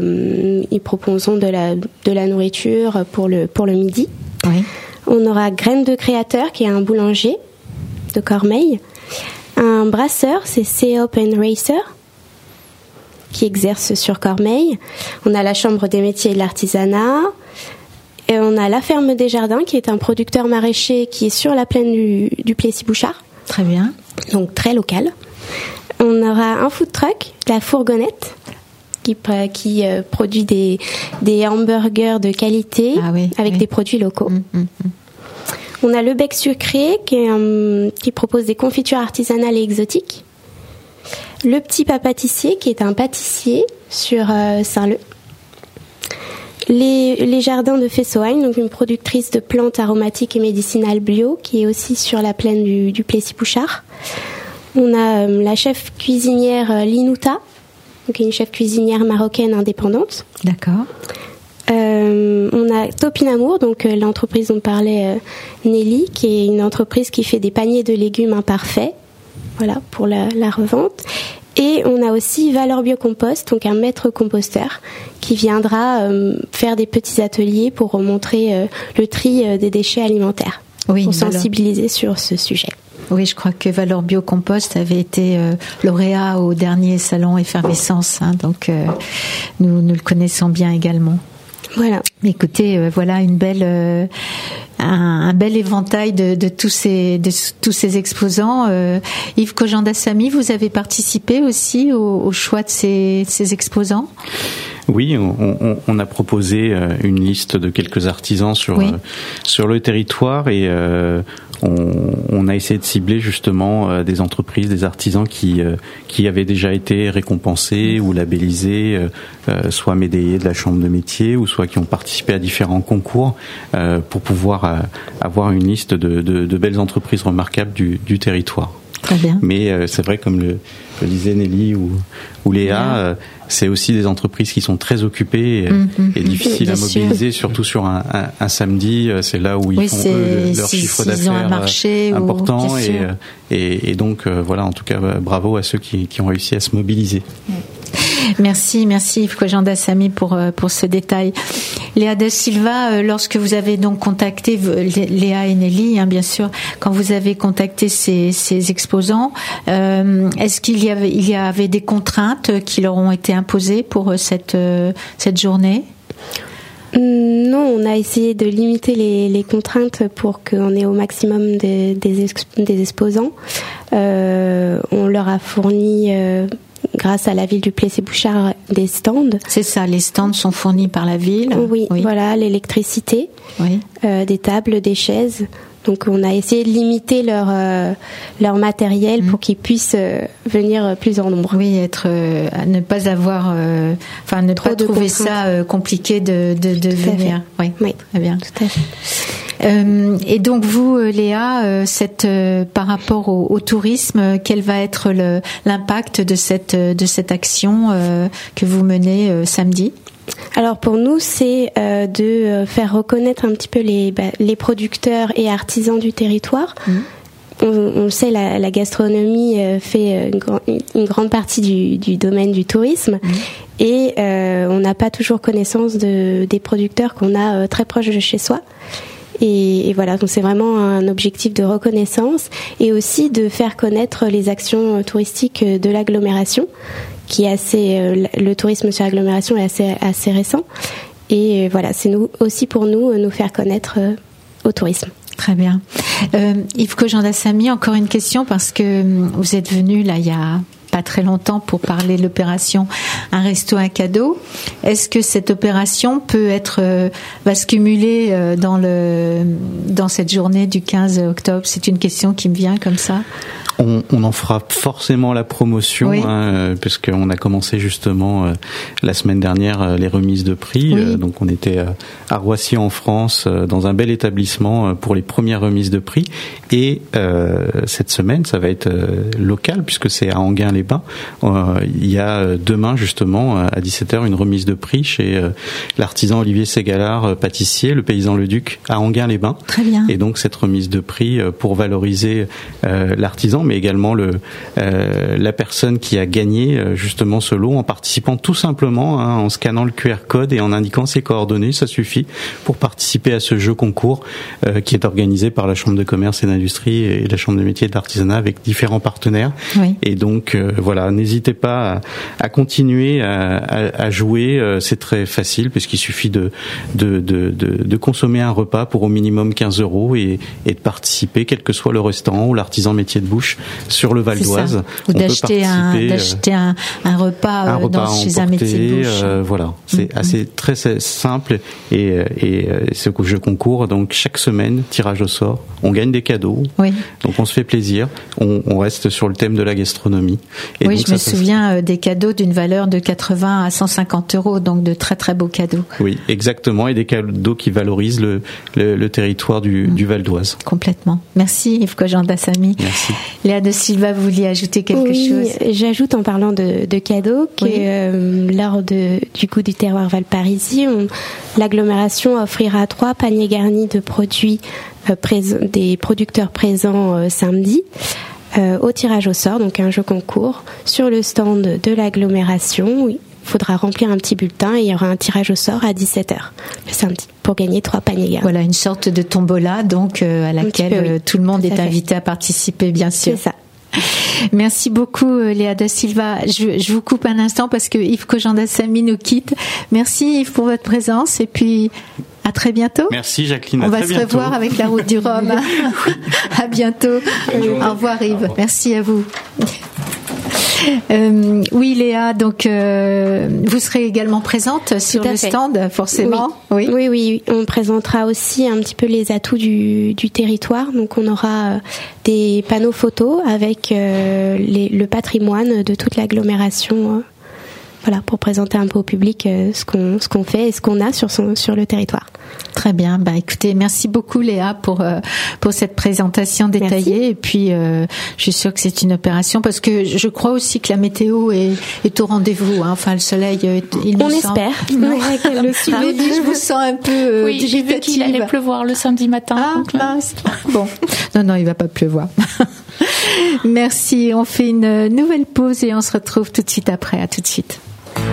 Speaker 10: de la nourriture pour le midi.
Speaker 1: Oui.
Speaker 10: On aura Graines de Créateur, qui est un boulanger de Cormeilles. Un brasseur, c'est Seop & Racer, qui exerce sur Cormeilles. On a la Chambre des métiers et de l'artisanat. Et on a la Ferme des Jardins, qui est un producteur maraîcher qui est sur la plaine du Plessis-Bouchard.
Speaker 1: Très bien.
Speaker 10: Donc très local. On aura un food truck, la Fourgonnette, qui produit des hamburgers de qualité avec des produits locaux. On a le Bec Sucré, qui propose des confitures artisanales et exotiques. Le Petit Papatissier, qui est un pâtissier sur Saint-Leu. Les Jardins de Fessoagne, donc une productrice de plantes aromatiques et médicinales bio, qui est aussi sur la plaine du Plessis-Bouchard. On a la chef cuisinière Linouta, donc une chef cuisinière marocaine indépendante.
Speaker 1: D'accord.
Speaker 10: On a Topinamour, donc l'entreprise dont parlait Nelly, qui est une entreprise qui fait des paniers de légumes imparfaits, pour la revente. Et on a aussi Valeur Biocompost, donc un maître composteur, qui viendra faire des petits ateliers pour montrer le tri des déchets alimentaires, pour sensibiliser sur ce sujet.
Speaker 1: Oui, je crois que Valeur Biocompost avait été lauréat au dernier salon Effervescence, donc nous le connaissons bien également.
Speaker 10: Voilà.
Speaker 1: Écoutez, voilà une belle, un bel éventail de tous ces exposants. Yves Kojanda-Samy, vous avez participé aussi au choix de ces exposants?
Speaker 3: Oui, on a proposé une liste de quelques artisans sur le territoire et on a essayé de cibler justement des entreprises, des artisans qui avaient déjà été récompensés ou labellisés, soit médaillés de la Chambre de métier ou soit qui ont participé à différents concours pour pouvoir avoir une liste de belles entreprises remarquables du territoire.
Speaker 1: Très bien.
Speaker 3: Mais c'est vrai, comme le disait Nelly ou Léa, c'est aussi des entreprises qui sont très occupées et difficiles à mobiliser, surtout sur un samedi. C'est là où ils font leur chiffre d'affaires important. Et donc, voilà, en tout cas, bravo à ceux qui ont réussi à se mobiliser.
Speaker 1: Merci Yves Kojanda-Samy pour ce détail. Léa Da Silva, lorsque vous avez donc contacté Léa et Nelly, bien sûr, quand vous avez contacté ces exposants, est-ce qu'il y avait des contraintes qui leur ont été imposées pour cette journée?
Speaker 10: Non, on a essayé de limiter les contraintes pour qu'on ait au maximum des exposants. On leur a fourni, grâce à la ville du Plessis-Bouchard, des stands.
Speaker 1: C'est ça, les stands sont fournis par la ville.
Speaker 10: Oui. Voilà, l'électricité, des tables, des chaises. Donc on a essayé de limiter leur matériel pour qu'ils puissent venir plus en nombre.
Speaker 1: Oui, ne pas avoir, ne pas trouver ça compliqué de venir. Oui, très bien.
Speaker 10: Tout à fait.
Speaker 1: Et donc vous, Léa, par rapport au tourisme, quel va être l'impact de cette action que vous menez samedi?
Speaker 10: Alors pour nous, c'est de faire reconnaître un petit peu les producteurs et artisans du territoire. On sait, la gastronomie fait une grande partie du domaine du tourisme, et on n'a pas toujours connaissance des producteurs qu'on a très proches de chez soi. Et voilà, donc c'est vraiment un objectif de reconnaissance et aussi de faire connaître les actions touristiques de l'agglomération, qui est le tourisme sur l'agglomération est assez récent. Et voilà, c'est aussi pour nous faire connaître au tourisme.
Speaker 1: Très bien. Yves Kojanda-Samy, encore une question, parce que vous êtes venu là il y a pas très longtemps pour parler de l'opération Un resto, un cadeau. Est-ce que cette opération va se cumuler dans cette journée du 15 octobre? C'est une question qui me vient comme ça.
Speaker 3: On en fera forcément la promotion, puisqu'on a commencé justement la semaine dernière les remises de prix. Donc on était à Roissy en France, dans un bel établissement pour les premières remises de prix. Et cette semaine, ça va être local, puisque c'est à Enghien-les-Bains. Il y a demain justement à 17h une remise de prix chez l'artisan Olivier Ségalard, pâtissier, le paysan Le Duc, à Enghien-les-Bains.
Speaker 1: Très bien.
Speaker 3: Et donc cette remise de prix pour valoriser l'artisan, mais également la personne qui a gagné justement ce lot, en participant tout simplement, en scannant le QR code et en indiquant ses coordonnées, ça suffit pour participer à ce jeu concours qui est organisé par la Chambre de commerce et d'industrie et la Chambre de métiers et de l'artisanat avec différents partenaires. Et donc voilà, n'hésitez pas à continuer à jouer, c'est très facile puisqu'il suffit de consommer un repas pour au minimum 15 € et de participer, quel que soit le restaurant ou l'artisan métier de bouche sur le Val d'Oise.
Speaker 1: Ou d'acheter un repas chez un métier de bouche.
Speaker 3: Voilà, c'est assez très simple et ce jeu concours, donc chaque semaine, tirage au sort, on gagne des cadeaux, donc on se fait plaisir, on reste sur le thème de la gastronomie. Et donc,
Speaker 1: je me souviens des cadeaux d'une valeur de 80 à 150 €, donc de très très beaux cadeaux.
Speaker 3: Oui, exactement, et des cadeaux qui valorisent le territoire du Val d'Oise.
Speaker 1: Complètement. Merci Yves Kojanda-Samy.
Speaker 3: Merci.
Speaker 1: Léa Da Silva, vous vouliez ajouter quelque chose?
Speaker 10: J'ajoute en parlant de cadeaux que lors du goût du terroir Valparisis, l'agglomération offrira 3 paniers garnis de produits des producteurs présents samedi au tirage au sort, donc un jeu concours sur le stand de l'agglomération. Il faudra remplir un petit bulletin et il y aura un tirage au sort à 17h le samedi pour gagner 3 paniers garnis.
Speaker 1: Voilà, une sorte de tombola donc à laquelle tout le monde est invité à participer, bien sûr.
Speaker 10: C'est ça.
Speaker 1: Merci beaucoup Léa Da Silva. Je vous coupe un instant parce que Yves Kojanda-Samy nous quitte. Merci Yves pour votre présence et puis à très bientôt.
Speaker 3: Merci Jacqueline.
Speaker 1: On va se revoir avec la route du Rhum. À bientôt. Au revoir Yves. Merci à vous. Oui Léa, donc vous serez également présente sur le stand, forcément.
Speaker 10: Oui, on présentera aussi un petit peu les atouts du territoire. Donc on aura des panneaux photos avec le patrimoine de toute l'agglomération. Voilà, pour présenter un peu au public ce qu'on fait et ce qu'on a sur le territoire.
Speaker 1: Très bien. Écoutez, merci beaucoup Léa pour cette présentation détaillée. Merci. Et puis je suis sûre que c'est une opération parce que je crois aussi que la météo est au rendez-vous. Enfin, le soleil,
Speaker 10: on espère.
Speaker 1: Je vous sens un peu.
Speaker 5: Oui, j'ai vu qu'il allait pleuvoir le samedi matin.
Speaker 1: Bon, non, il va pas pleuvoir. Merci. On fait une nouvelle pause et on se retrouve tout de suite après. À tout de suite.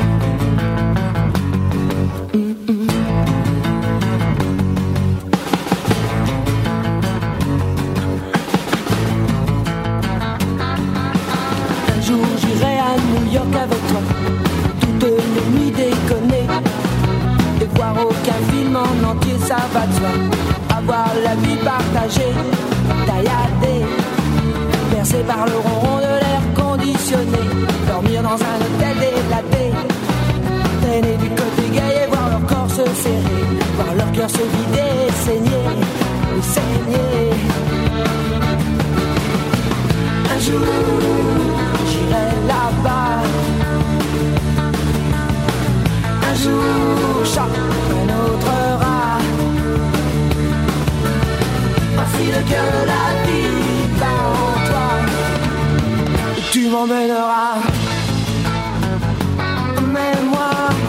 Speaker 11: Un jour j'irai à New York avec toi, toutes les nuits déconner, et voir aucun film en entier, ça va de soi. Avoir la vie partagée, tailladée, bercée par le ronron de l'air conditionné, dormir dans un hôtel délaté, traîner du côté gay et voir leur corps se serrer, voir leur cœur se vider et saigner, et saigner. Un jour, j'irai là-bas. Un jour, chaque un autre rat. Facile que la vie bat en toi. Et tu m'emmèneras. Emmène-moi.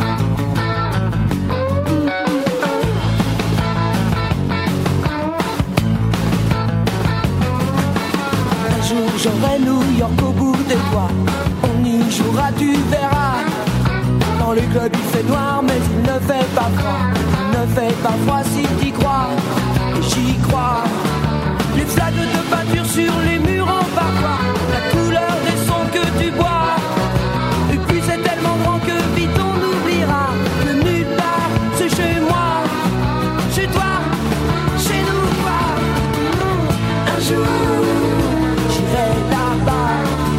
Speaker 11: Un jour, j'aurai New York au bout des doigts. On y jouera, tu verras. Dans les clubs il fait noir mais il ne fait pas froid. Il ne fait pas froid si t'y crois. Et j'y crois. Les flaques de peinture sur les murs en parfois. La couleur des sons que tu bois. Et puis c'est tellement grand que vite on oubliera que nulle part c'est chez moi. Chez toi, chez nous quoi. Un jour j'irai là-bas.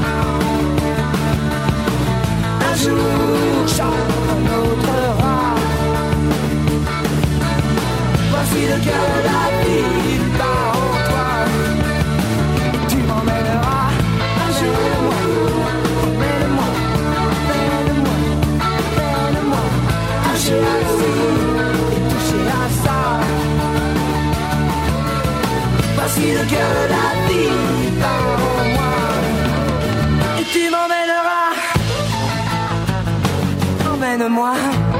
Speaker 11: Un jour chaque un autre rat. Voici le cœur de la ville bat en toi. Et tu m'emmèneras un jour. Emmène-moi, emmène-moi, emmène-moi. Toucher à ci et toucher à ça. Voici le cœur de la ville bat en moi. Et tu m'emmèneras. Emmène-moi.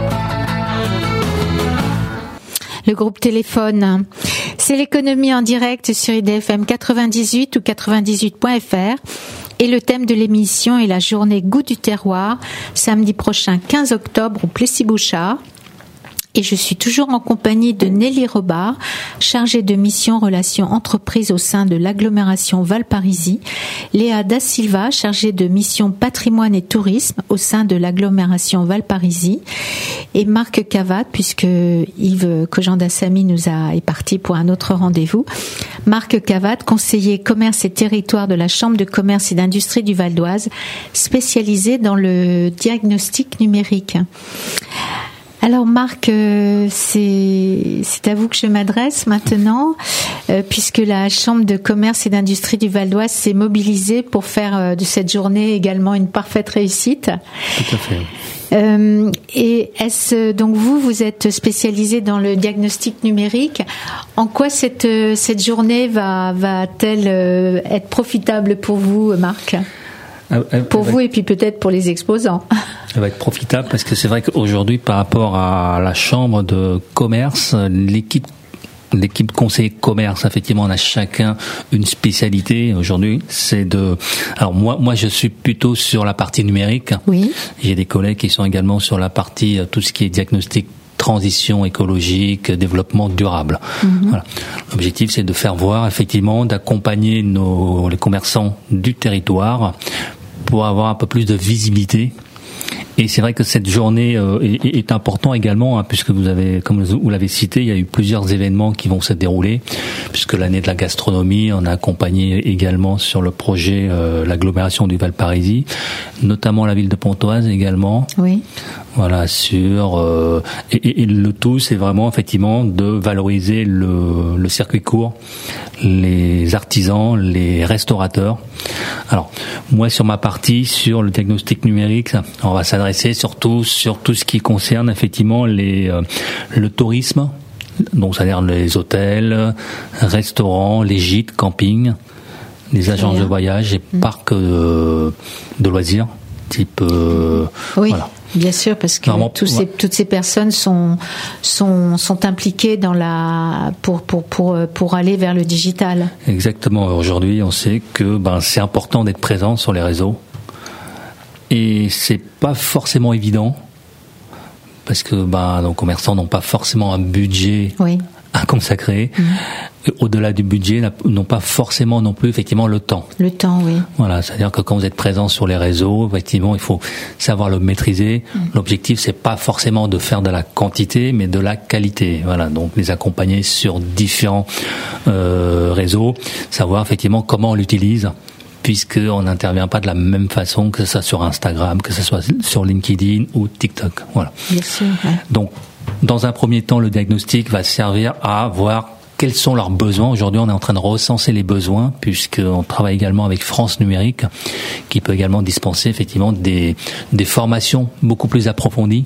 Speaker 1: Le groupe Téléphone, c'est l'économie en direct sur IDFM 98 ou 98.fr. Et le thème de l'émission est la journée Goût du terroir, samedi prochain 15 octobre au Plessis-Bouchard. Et je suis toujours en compagnie de Nelly Robard, chargée de mission relations entreprises au sein de l'agglomération Valparisie, Léa Da Silva, chargée de mission patrimoine et tourisme au sein de l'agglomération Valparisie, et Marc Cavade, puisque Yves Kojanda-Samy est parti pour un autre rendez-vous. Marc Cavade, conseiller commerce et territoire de la Chambre de commerce et d'industrie du Val d'Oise, spécialisé dans le diagnostic numérique. Alors Marc, c'est à vous que je m'adresse maintenant, puisque la Chambre de commerce et d'industrie du Val d'Oise s'est mobilisée pour faire de cette journée également une parfaite réussite.
Speaker 3: Tout à fait.
Speaker 1: Et donc vous êtes spécialisé dans le diagnostic numérique. En quoi cette journée va-t-elle être profitable pour vous, Marc ? Pour vous et puis peut-être pour les exposants.
Speaker 12: Elle va être profitable parce que c'est vrai qu'aujourd'hui, par rapport à la chambre de commerce, l'équipe conseiller commerce, effectivement, on a chacun une spécialité aujourd'hui. Alors moi, je suis plutôt sur la partie numérique.
Speaker 1: Oui.
Speaker 12: J'ai des collègues qui sont également sur la partie tout ce qui est diagnostic, transition écologique, développement durable. Mm-hmm. Voilà. L'objectif, c'est de faire voir, effectivement, d'accompagner les commerçants du territoire pour avoir un peu plus de visibilité. Et c'est vrai que cette journée est importante également, puisque comme vous l'avez cité, il y a eu plusieurs événements qui vont se dérouler, puisque l'année de la gastronomie, on a accompagné également sur le projet l'agglomération du Valparisie, notamment la ville de Pontoise également.
Speaker 1: Oui.
Speaker 12: Voilà, et le tout, c'est vraiment effectivement de valoriser le circuit court, les artisans, les restaurateurs. Alors, moi, sur ma partie, sur le diagnostic numérique, on va s'adresser surtout sur tout ce qui concerne effectivement le tourisme, donc c'est-à-dire les hôtels, restaurants, les gîtes, campings, les agences de voyage et parcs de loisirs, type
Speaker 1: oui.
Speaker 12: Voilà.
Speaker 1: Bien sûr, parce que toutes ces personnes sont impliquées pour aller vers le digital.
Speaker 12: Commercialisation. Aujourd'hui, on sait que c'est important d'être présent sur les réseaux. Et c'est pas forcément évident parce que nos commerçants n'ont pas forcément un budget à consacrer. Au-delà du budget, n'ont pas forcément non plus effectivement le temps.
Speaker 1: Le temps, oui.
Speaker 12: Voilà, c'est-à-dire que quand vous êtes présent sur les réseaux, effectivement, il faut savoir le maîtriser. L'objectif, c'est pas forcément de faire de la quantité, mais de la qualité. Voilà, donc les accompagner sur différents réseaux, savoir effectivement comment on l'utilise, puisqu'on n'intervient pas de la même façon que ce soit sur Instagram, que ce soit sur LinkedIn ou TikTok. Voilà.
Speaker 1: Bien sûr. Ouais.
Speaker 12: Donc, dans un premier temps, le diagnostic va servir à voir quels sont leurs besoins. Aujourd'hui, on est en train de recenser les besoins, puisqu'on travaille également avec France Numérique, qui peut également dispenser effectivement des formations beaucoup plus approfondies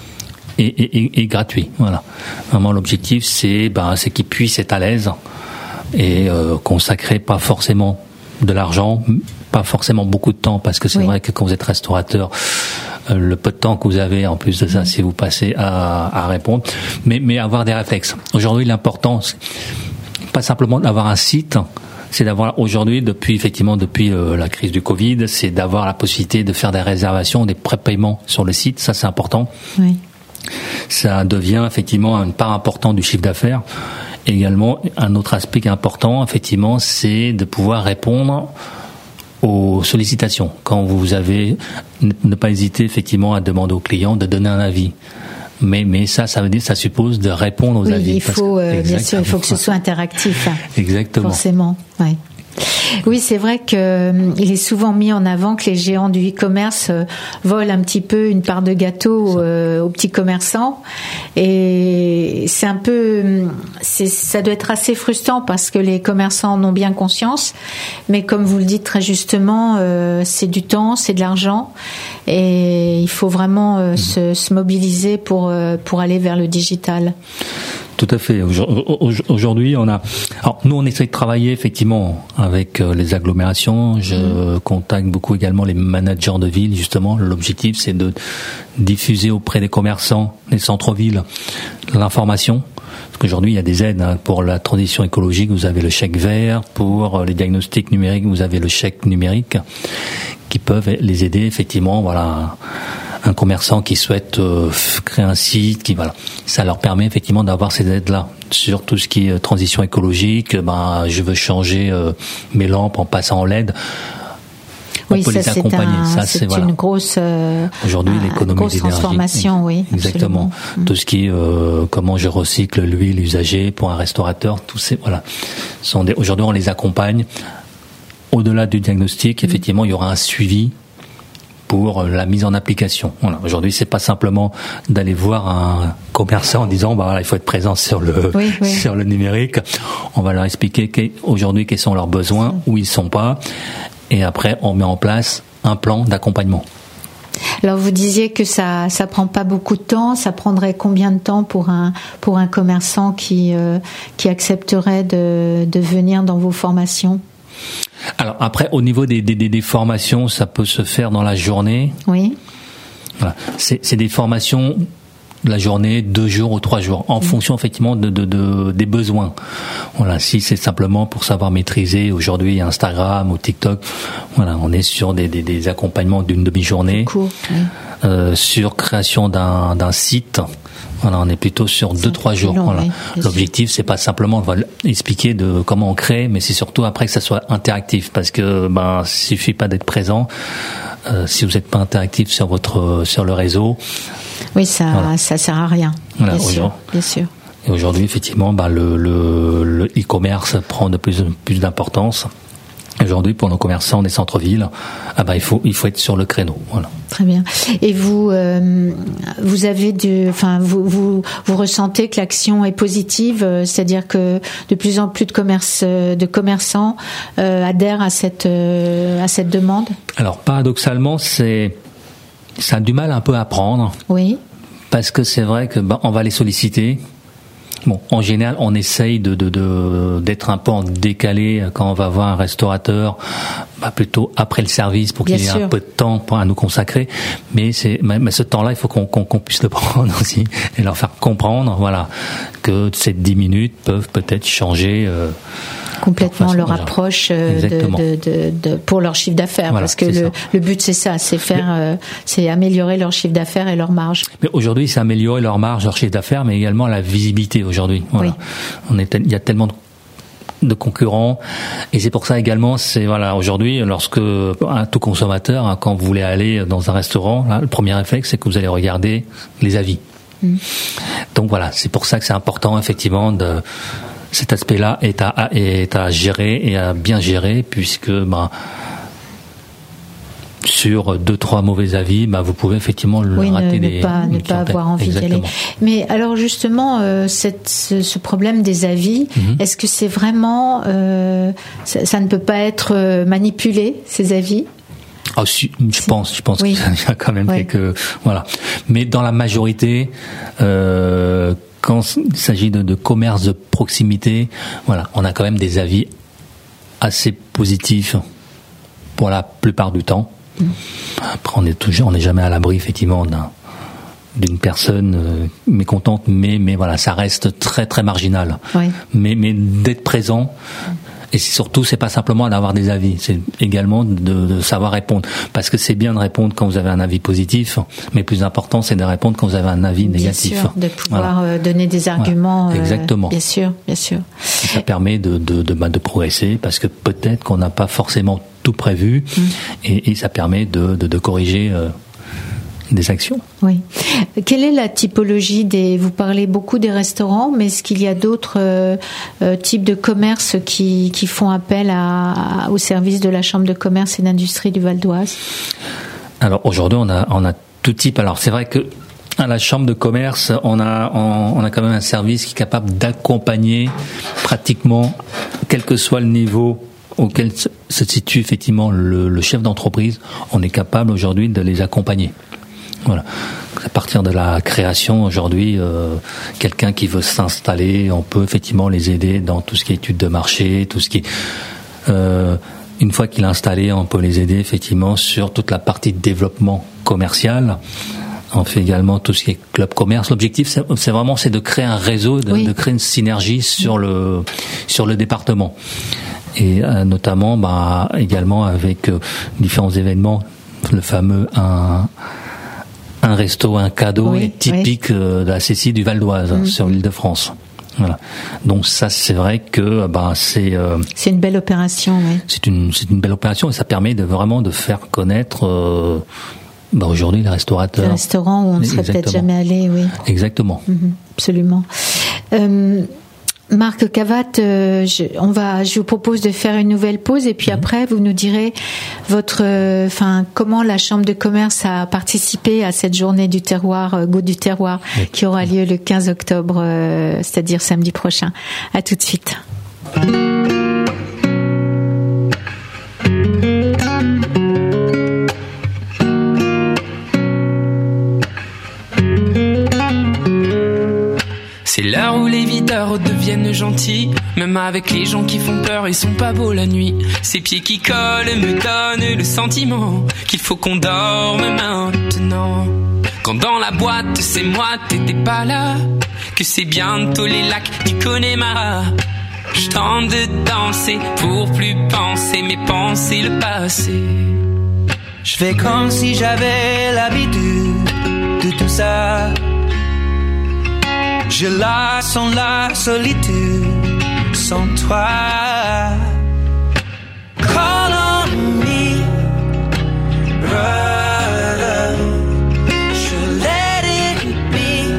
Speaker 12: et gratuites. Voilà. Vraiment, l'objectif, c'est qu'ils puissent être à l'aise et consacrer pas forcément de l'argent, pas forcément beaucoup de temps, parce que c'est vrai que quand vous êtes restaurateur, le peu de temps que vous avez, en plus de ça, si vous passez à répondre, mais avoir des réflexes. Aujourd'hui, l'important, c'est pas simplement d'avoir un site, c'est d'avoir aujourd'hui, depuis la crise du Covid, c'est d'avoir la possibilité de faire des réservations, des prépaiements sur le site. Ça, c'est important.
Speaker 1: Oui.
Speaker 12: Ça devient effectivement une part importante du chiffre d'affaires. Et également, un autre aspect qui est important, effectivement, c'est de pouvoir répondre aux sollicitations. Quand vous avez, ne pas hésiter effectivement à demander aux clients de donner un avis. Mais ça veut dire, ça suppose de répondre aux avis.
Speaker 1: Il faut, bien sûr, il faut que ce soit interactif.
Speaker 12: Exactement.
Speaker 1: Forcément, oui. Oui, c'est vrai que il est souvent mis en avant que les géants du e-commerce volent un petit peu une part de gâteau aux petits commerçants, et c'est un peu, ça doit être assez frustrant parce que les commerçants en ont bien conscience, mais comme vous le dites très justement, c'est du temps, c'est de l'argent, et il faut vraiment se mobiliser pour aller vers le digital.
Speaker 12: Tout à fait. Aujourd'hui, nous, on essaie de travailler effectivement avec les agglomérations. Je contacte beaucoup également les managers de ville, justement. L'objectif, c'est de diffuser auprès des commerçants, des centres-villes, l'information. Parce qu'aujourd'hui, il y a des aides pour la transition écologique. Vous avez le chèque vert. Pour les diagnostics numériques, vous avez le chèque numérique, qui peuvent les aider effectivement, voilà. Un commerçant qui souhaite créer un site, ça leur permet effectivement d'avoir ces aides-là sur tout ce qui est transition écologique. Je veux changer mes lampes en passant en LED.
Speaker 1: Oui, ça c'est une grosse
Speaker 12: aujourd'hui l'économie
Speaker 1: grosse
Speaker 12: d'énergie.
Speaker 1: Transformation, oui.
Speaker 12: Exactement.
Speaker 1: Absolument.
Speaker 12: Tout ce qui est comment je recycle l'huile usagée pour un restaurateur, aujourd'hui on les accompagne. Au-delà du diagnostic, effectivement, il y aura un suivi pour la mise en application. Voilà. Aujourd'hui, c'est pas simplement d'aller voir un commerçant en disant il faut être présent sur le numérique. On va leur expliquer aujourd'hui quels sont leurs besoins, où ils sont pas, et après on met en place un plan d'accompagnement.
Speaker 1: Alors vous disiez que ça prend pas beaucoup de temps. Ça prendrait combien de temps pour un commerçant qui accepterait de venir dans vos formations?
Speaker 12: Alors après, au niveau des formations, ça peut se faire dans la journée.
Speaker 1: Oui.
Speaker 12: Voilà. C'est des formations de la journée, 2 jours ou 3 jours, en fonction effectivement des besoins. Voilà. Si c'est simplement pour savoir maîtriser aujourd'hui Instagram ou TikTok, voilà, on est sur des accompagnements d'une demi-journée.
Speaker 1: Cool. Oui.
Speaker 12: Sur création d'un site. Voilà, on est plutôt sur 2-3 jours.
Speaker 1: Long,
Speaker 12: voilà.
Speaker 1: Oui,
Speaker 12: l'objectif, c'est pas simplement expliquer de comment on crée, mais c'est surtout après que ça soit interactif, parce que suffit pas d'être présent. Si vous n'êtes pas interactif sur le réseau,
Speaker 1: oui, ça sert à rien.
Speaker 12: Voilà,
Speaker 1: bien sûr.
Speaker 12: Et aujourd'hui, effectivement, le e-commerce prend de plus en plus d'importance. Aujourd'hui, pour nos commerçants des centres-villes, il faut être sur le créneau. Voilà.
Speaker 1: Très bien. Et vous avez vous ressentez que l'action est positive, c'est-à-dire que de plus en plus de commerçants adhèrent à cette demande.
Speaker 12: Alors paradoxalement, ça a du mal un peu à prendre.
Speaker 1: Oui.
Speaker 12: Parce que c'est vrai que on va les solliciter. Bon, en général, on essaye d'être un peu en décalé quand on va voir un restaurateur, plutôt après le service pour qu'il y ait un peu de temps à nous consacrer. Mais ce temps-là, il faut qu'on puisse le prendre aussi et leur faire comprendre, voilà, que ces 10 minutes peuvent peut-être changer
Speaker 1: complètement leur
Speaker 12: voilà.
Speaker 1: approche
Speaker 12: Exactement.
Speaker 1: pour leur chiffre d'affaires,
Speaker 12: Voilà,
Speaker 1: parce que le but c'est ça, c'est faire, c'est améliorer leur chiffre d'affaires et leur marge.
Speaker 12: Mais aujourd'hui, c'est améliorer leur marge, leur chiffre d'affaires, mais également la visibilité aujourd'hui. Voilà.
Speaker 1: Oui.
Speaker 12: Il y a tellement de concurrents, et c'est pour ça également, c'est voilà, aujourd'hui, lorsque un tout consommateur, hein, quand vous voulez aller dans un restaurant, là, le premier réflexe, c'est que vous allez regarder les avis. Donc voilà, c'est pour ça que c'est important effectivement de cet aspect-là est à gérer et à bien gérer, puisque sur 2-3 mauvais avis, vous pouvez effectivement rater
Speaker 1: ne pas avoir envie d'y aller. Mais alors justement, ce problème des avis, est-ce que c'est vraiment ça ne peut pas être manipulé, ces avis?
Speaker 12: Ah, si, je pense oui. qu'il y a quand même quelques, voilà. Mais dans la majorité, quand il s'agit de commerce de proximité, voilà, on a quand même des avis assez positifs pour la plupart du temps. Après, on n'est jamais à l'abri effectivement d'une personne mécontente, mais voilà, ça reste très très marginal. Oui. Mais d'être présent. Et surtout, c'est pas simplement d'avoir des avis, c'est également de savoir répondre. Parce que c'est bien de répondre quand vous avez un avis positif, mais plus important, c'est de répondre quand vous avez un avis négatif.
Speaker 1: Bien sûr, de pouvoir donner des arguments.
Speaker 12: Voilà. Exactement.
Speaker 1: Bien sûr. Et
Speaker 12: ça permet de progresser, parce que peut-être qu'on n'a pas forcément tout prévu, et ça permet de corriger des actions.
Speaker 1: Oui. Quelle est la typologie vous parlez beaucoup des restaurants, mais est-ce qu'il y a d'autres types de commerces qui font appel au service de la Chambre de commerce et d'industrie du Val d'Oise? Alors
Speaker 12: aujourd'hui, on a tout type. Alors c'est vrai que à la Chambre de commerce, on a quand même un service qui est capable d'accompagner pratiquement, quel que soit le niveau auquel se situe effectivement le chef d'entreprise, on est capable aujourd'hui de les accompagner. Voilà. À partir de la création, aujourd'hui, quelqu'un qui veut s'installer, on peut effectivement les aider dans tout ce qui est études de marché, tout ce qui est, une fois qu'il est installé, on peut les aider effectivement sur toute la partie de développement commercial. On fait également tout ce qui est club commerce. L'objectif, c'est vraiment de créer un réseau, de créer une synergie sur le département. Et notamment, également avec différents événements, le fameux un resto, un cadeau est typique de la CCI du Val d'Oise, sur l'Île-de-France. Voilà. Donc ça, c'est vrai que c'est
Speaker 1: une belle opération. Oui.
Speaker 12: C'est une belle opération, et ça permet vraiment de faire connaître aujourd'hui les restaurateurs.
Speaker 1: Les restaurants où on ne serait peut-être jamais allé. Oui.
Speaker 12: Exactement.
Speaker 1: Absolument. Marc Cavat, je vous propose de faire une nouvelle pause, et puis après vous nous direz comment la Chambre de commerce a participé à cette journée du terroir, Goût du terroir, qui aura lieu le 15 octobre, c'est-à-dire samedi prochain. À tout de suite.
Speaker 13: C'est l'heure où les videurs deviennent gentils. Même avec les gens qui font peur, ils sont pas beaux la nuit. Ces pieds qui collent me donnent le sentiment qu'il faut qu'on dorme maintenant. Quand dans la boîte c'est moi, t'étais pas là. Que c'est bientôt les lacs du Connemara. Je tente de danser pour plus penser, mais penser le passé.
Speaker 11: Je fais comme si j'avais l'habitude de tout ça. Je la sens la solitude sans toi. Call on me, brother. Je let it be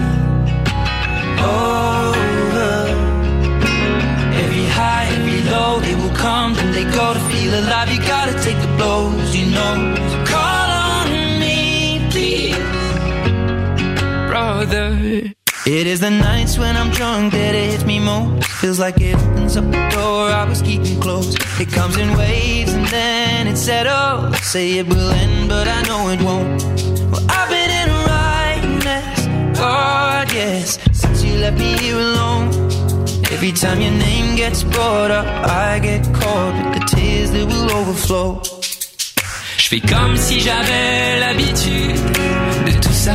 Speaker 11: over. Every high, every low, they will come and they go. To feel alive, you gotta take the blows, you know. So call on me, please, brother. It is the nights when I'm drunk that it hits me most. Feels like it opens up the door I was keeping closed. It comes in waves and then it settles. Say it will end, but I know it won't. Well, I've been in a right mess, God, yes, since you left me here alone. Every time your name gets brought up, I get caught with the tears that will overflow.
Speaker 13: Je fais comme si j'avais l'habitude de tout ça.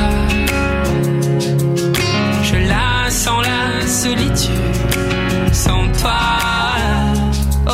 Speaker 13: Je la sens la solitude sans toi.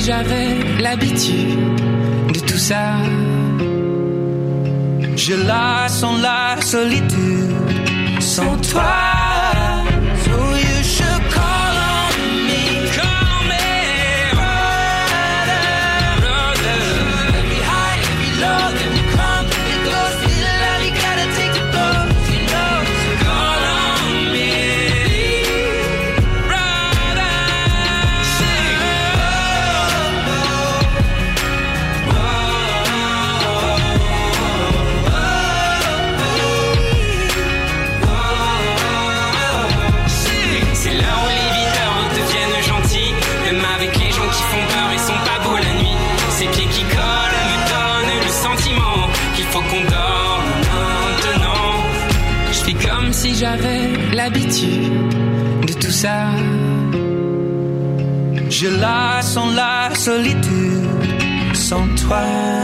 Speaker 13: j'avais l'habitude de tout ça.
Speaker 14: Je la sens la solitude sans toi. So you should call on me, brother, brother. Let me hide, let me love, let me come, let me go. Still love, you gotta take the blows, you know. So call on me, brother.
Speaker 13: C'est là où les videurs deviennent gentils, même avec les gens qui font peur et sont pas beaux la nuit. Ces pieds qui collent me donnent le sentiment qu'il faut qu'on dorme maintenant. Je fais comme si j'avais l'habitude de tout ça.
Speaker 14: Je la sens la solitude sans toi.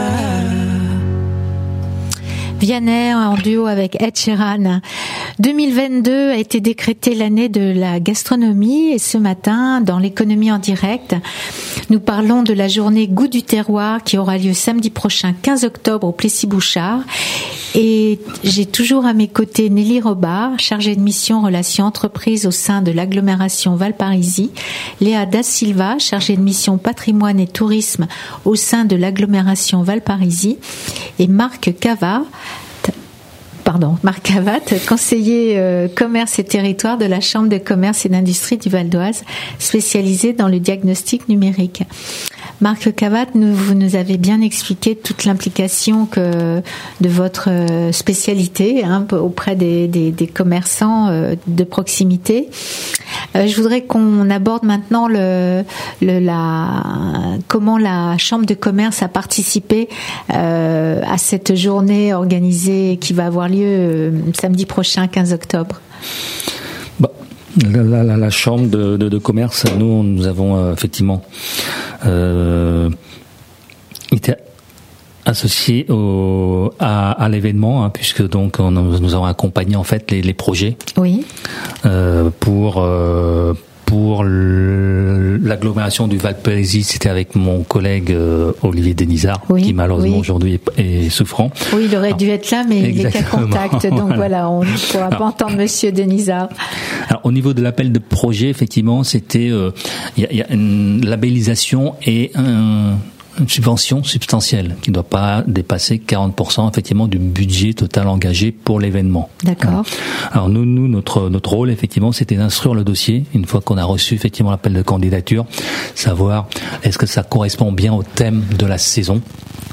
Speaker 1: Vianney en duo avec Ed Sheeran. 2022 a été décrétée l'année de la gastronomie et ce matin, dans l'économie en direct, nous parlons de la journée Goût du terroir qui aura lieu samedi prochain 15 octobre au Plessis-Bouchard. Et j'ai toujours à mes côtés Nelly Robard, chargée de mission relations entreprises au sein de l'agglomération Valparisie, Léa Da Silva, chargée de mission patrimoine et tourisme au sein de l'agglomération Valparisie, et Marc Cavat, conseiller commerce et territoire de la Chambre de commerce et d'industrie du Val d'Oise, spécialisé dans le diagnostic numérique. Marc Cavat, vous nous avez bien expliqué toute l'implication de votre spécialité auprès des commerçants de proximité. Je voudrais qu'on aborde maintenant comment la Chambre de commerce a participé à cette journée organisée qui va avoir lieu samedi prochain, 15 octobre.
Speaker 12: La Chambre de commerce, nous avons effectivement été associés à l'événement, puisque donc nous avons accompagné en fait les projets.
Speaker 1: Oui.
Speaker 12: Pour l'agglomération du Valparisie, c'était avec mon collègue Olivier Denisard, qui malheureusement aujourd'hui est souffrant.
Speaker 1: Oui, il aurait dû être là, mais il est qu'à contact, donc voilà, on ne pourra pas entendre Monsieur Denisard.
Speaker 12: Alors, au niveau de l'appel de projet, effectivement, c'était il y a une labellisation et une subvention substantielle qui ne doit pas dépasser 40% effectivement du budget total engagé pour l'événement.
Speaker 1: D'accord.
Speaker 12: Alors nous notre rôle effectivement c'était d'instruire le dossier une fois qu'on a reçu effectivement l'appel de candidature, savoir est-ce que ça correspond bien au thème de la saison.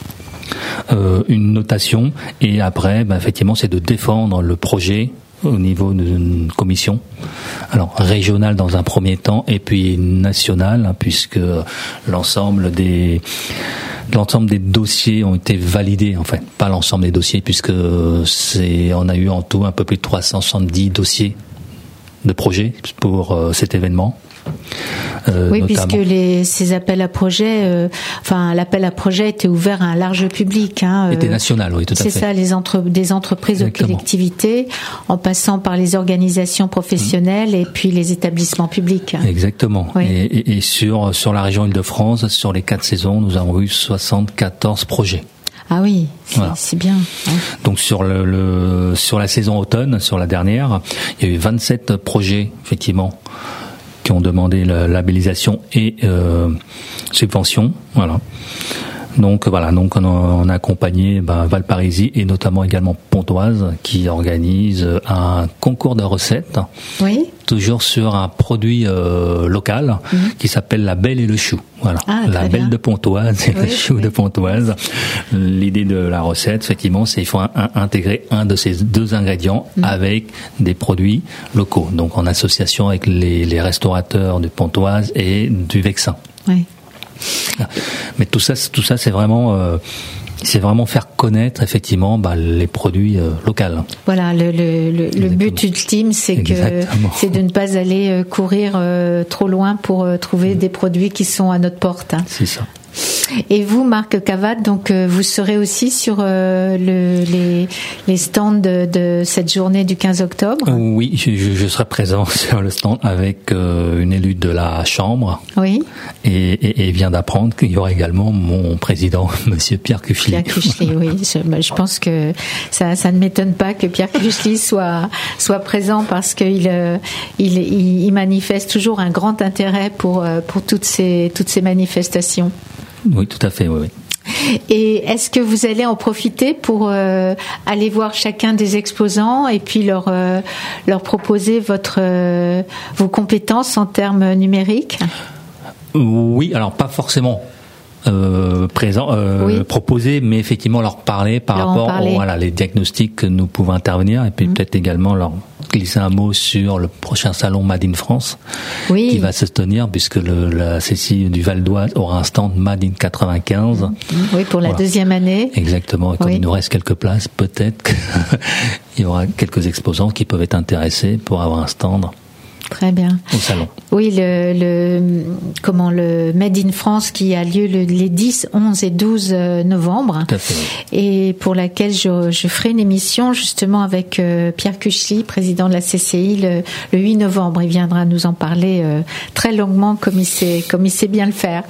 Speaker 12: Une notation et après effectivement c'est de défendre le projet au niveau d'une commission, alors régionale dans un premier temps et puis nationale, puisque l'ensemble des dossiers ont été validés, en fait, pas l'ensemble des dossiers, puisque on a eu en tout un peu plus de 370 dossiers de projets pour cet événement.
Speaker 1: Oui,
Speaker 12: notamment.
Speaker 1: puisque ces appels à projets, l'appel à projet était ouvert à un large public.
Speaker 12: Était national, oui, tout à fait.
Speaker 1: C'est ça, des entreprises aux collectivités, en passant par les organisations professionnelles et puis les établissements publics.
Speaker 12: Exactement. Oui. Et sur la région Île-de-France, sur les 4 saisons, nous avons eu 74 projets.
Speaker 1: Ah oui,
Speaker 12: voilà.
Speaker 1: C'est bien. Ouais.
Speaker 12: Donc sur la saison automne, sur la dernière, il y a eu 27 projets, effectivement, qui ont demandé la labellisation et subvention. Voilà. Donc on a accompagné Valparisie et notamment également Pontoise qui organise un concours de recettes.
Speaker 1: Oui.
Speaker 12: Toujours sur un produit local qui s'appelle la belle et le chou. Voilà. La belle de Pontoise et le chou de Pontoise. L'idée de la recette, effectivement, c'est qu'il faut intégrer un de ces 2 ingrédients avec des produits locaux. Donc en association avec les restaurateurs de Pontoise et du Vexin.
Speaker 1: Oui.
Speaker 12: Mais tout ça, c'est vraiment faire connaître effectivement les produits locaux.
Speaker 1: Voilà, le but ultime, c'est de ne pas aller courir trop loin pour trouver des produits qui sont à notre porte.
Speaker 12: C'est ça.
Speaker 1: Et vous, Marc Cavade, donc vous serez aussi sur les stands de cette journée du 15 octobre.
Speaker 12: Oui, je serai présent sur le stand avec une élue de la Chambre.
Speaker 1: Oui.
Speaker 12: Et vient d'apprendre qu'il y aura également mon président, Monsieur Pierre Cuchely.
Speaker 1: Pierre Cuchely, oui. Je pense que ça ne m'étonne pas que Pierre Cuchely soit présent parce qu'il il manifeste toujours un grand intérêt pour toutes ces manifestations.
Speaker 12: Oui, tout à fait, oui.
Speaker 1: Et est-ce que vous allez en profiter pour aller voir chacun des exposants et puis leur proposer vos compétences en termes numériques ?
Speaker 12: Oui, alors pas forcément proposer, mais effectivement leur parler par rapport aux les diagnostics que nous pouvons intervenir, et puis peut-être également leur glisser un mot sur le prochain salon Made in France qui va se tenir, puisque la CCI du Val d'Oise aura un stand Made in 95.
Speaker 1: Oui, pour la deuxième année.
Speaker 12: Exactement, et comme il nous reste quelques places, peut-être qu'il y aura quelques exposants qui peuvent être intéressés pour avoir un stand.
Speaker 1: Très bien.
Speaker 12: Au salon.
Speaker 1: Oui, le Made in France qui a lieu les 10, 11 et 12 novembre.
Speaker 12: Tout à fait.
Speaker 1: Et pour laquelle je ferai une émission justement avec Pierre Cuchely, président de la CCI, le 8 novembre. Il viendra nous en parler très longuement comme il sait bien le faire.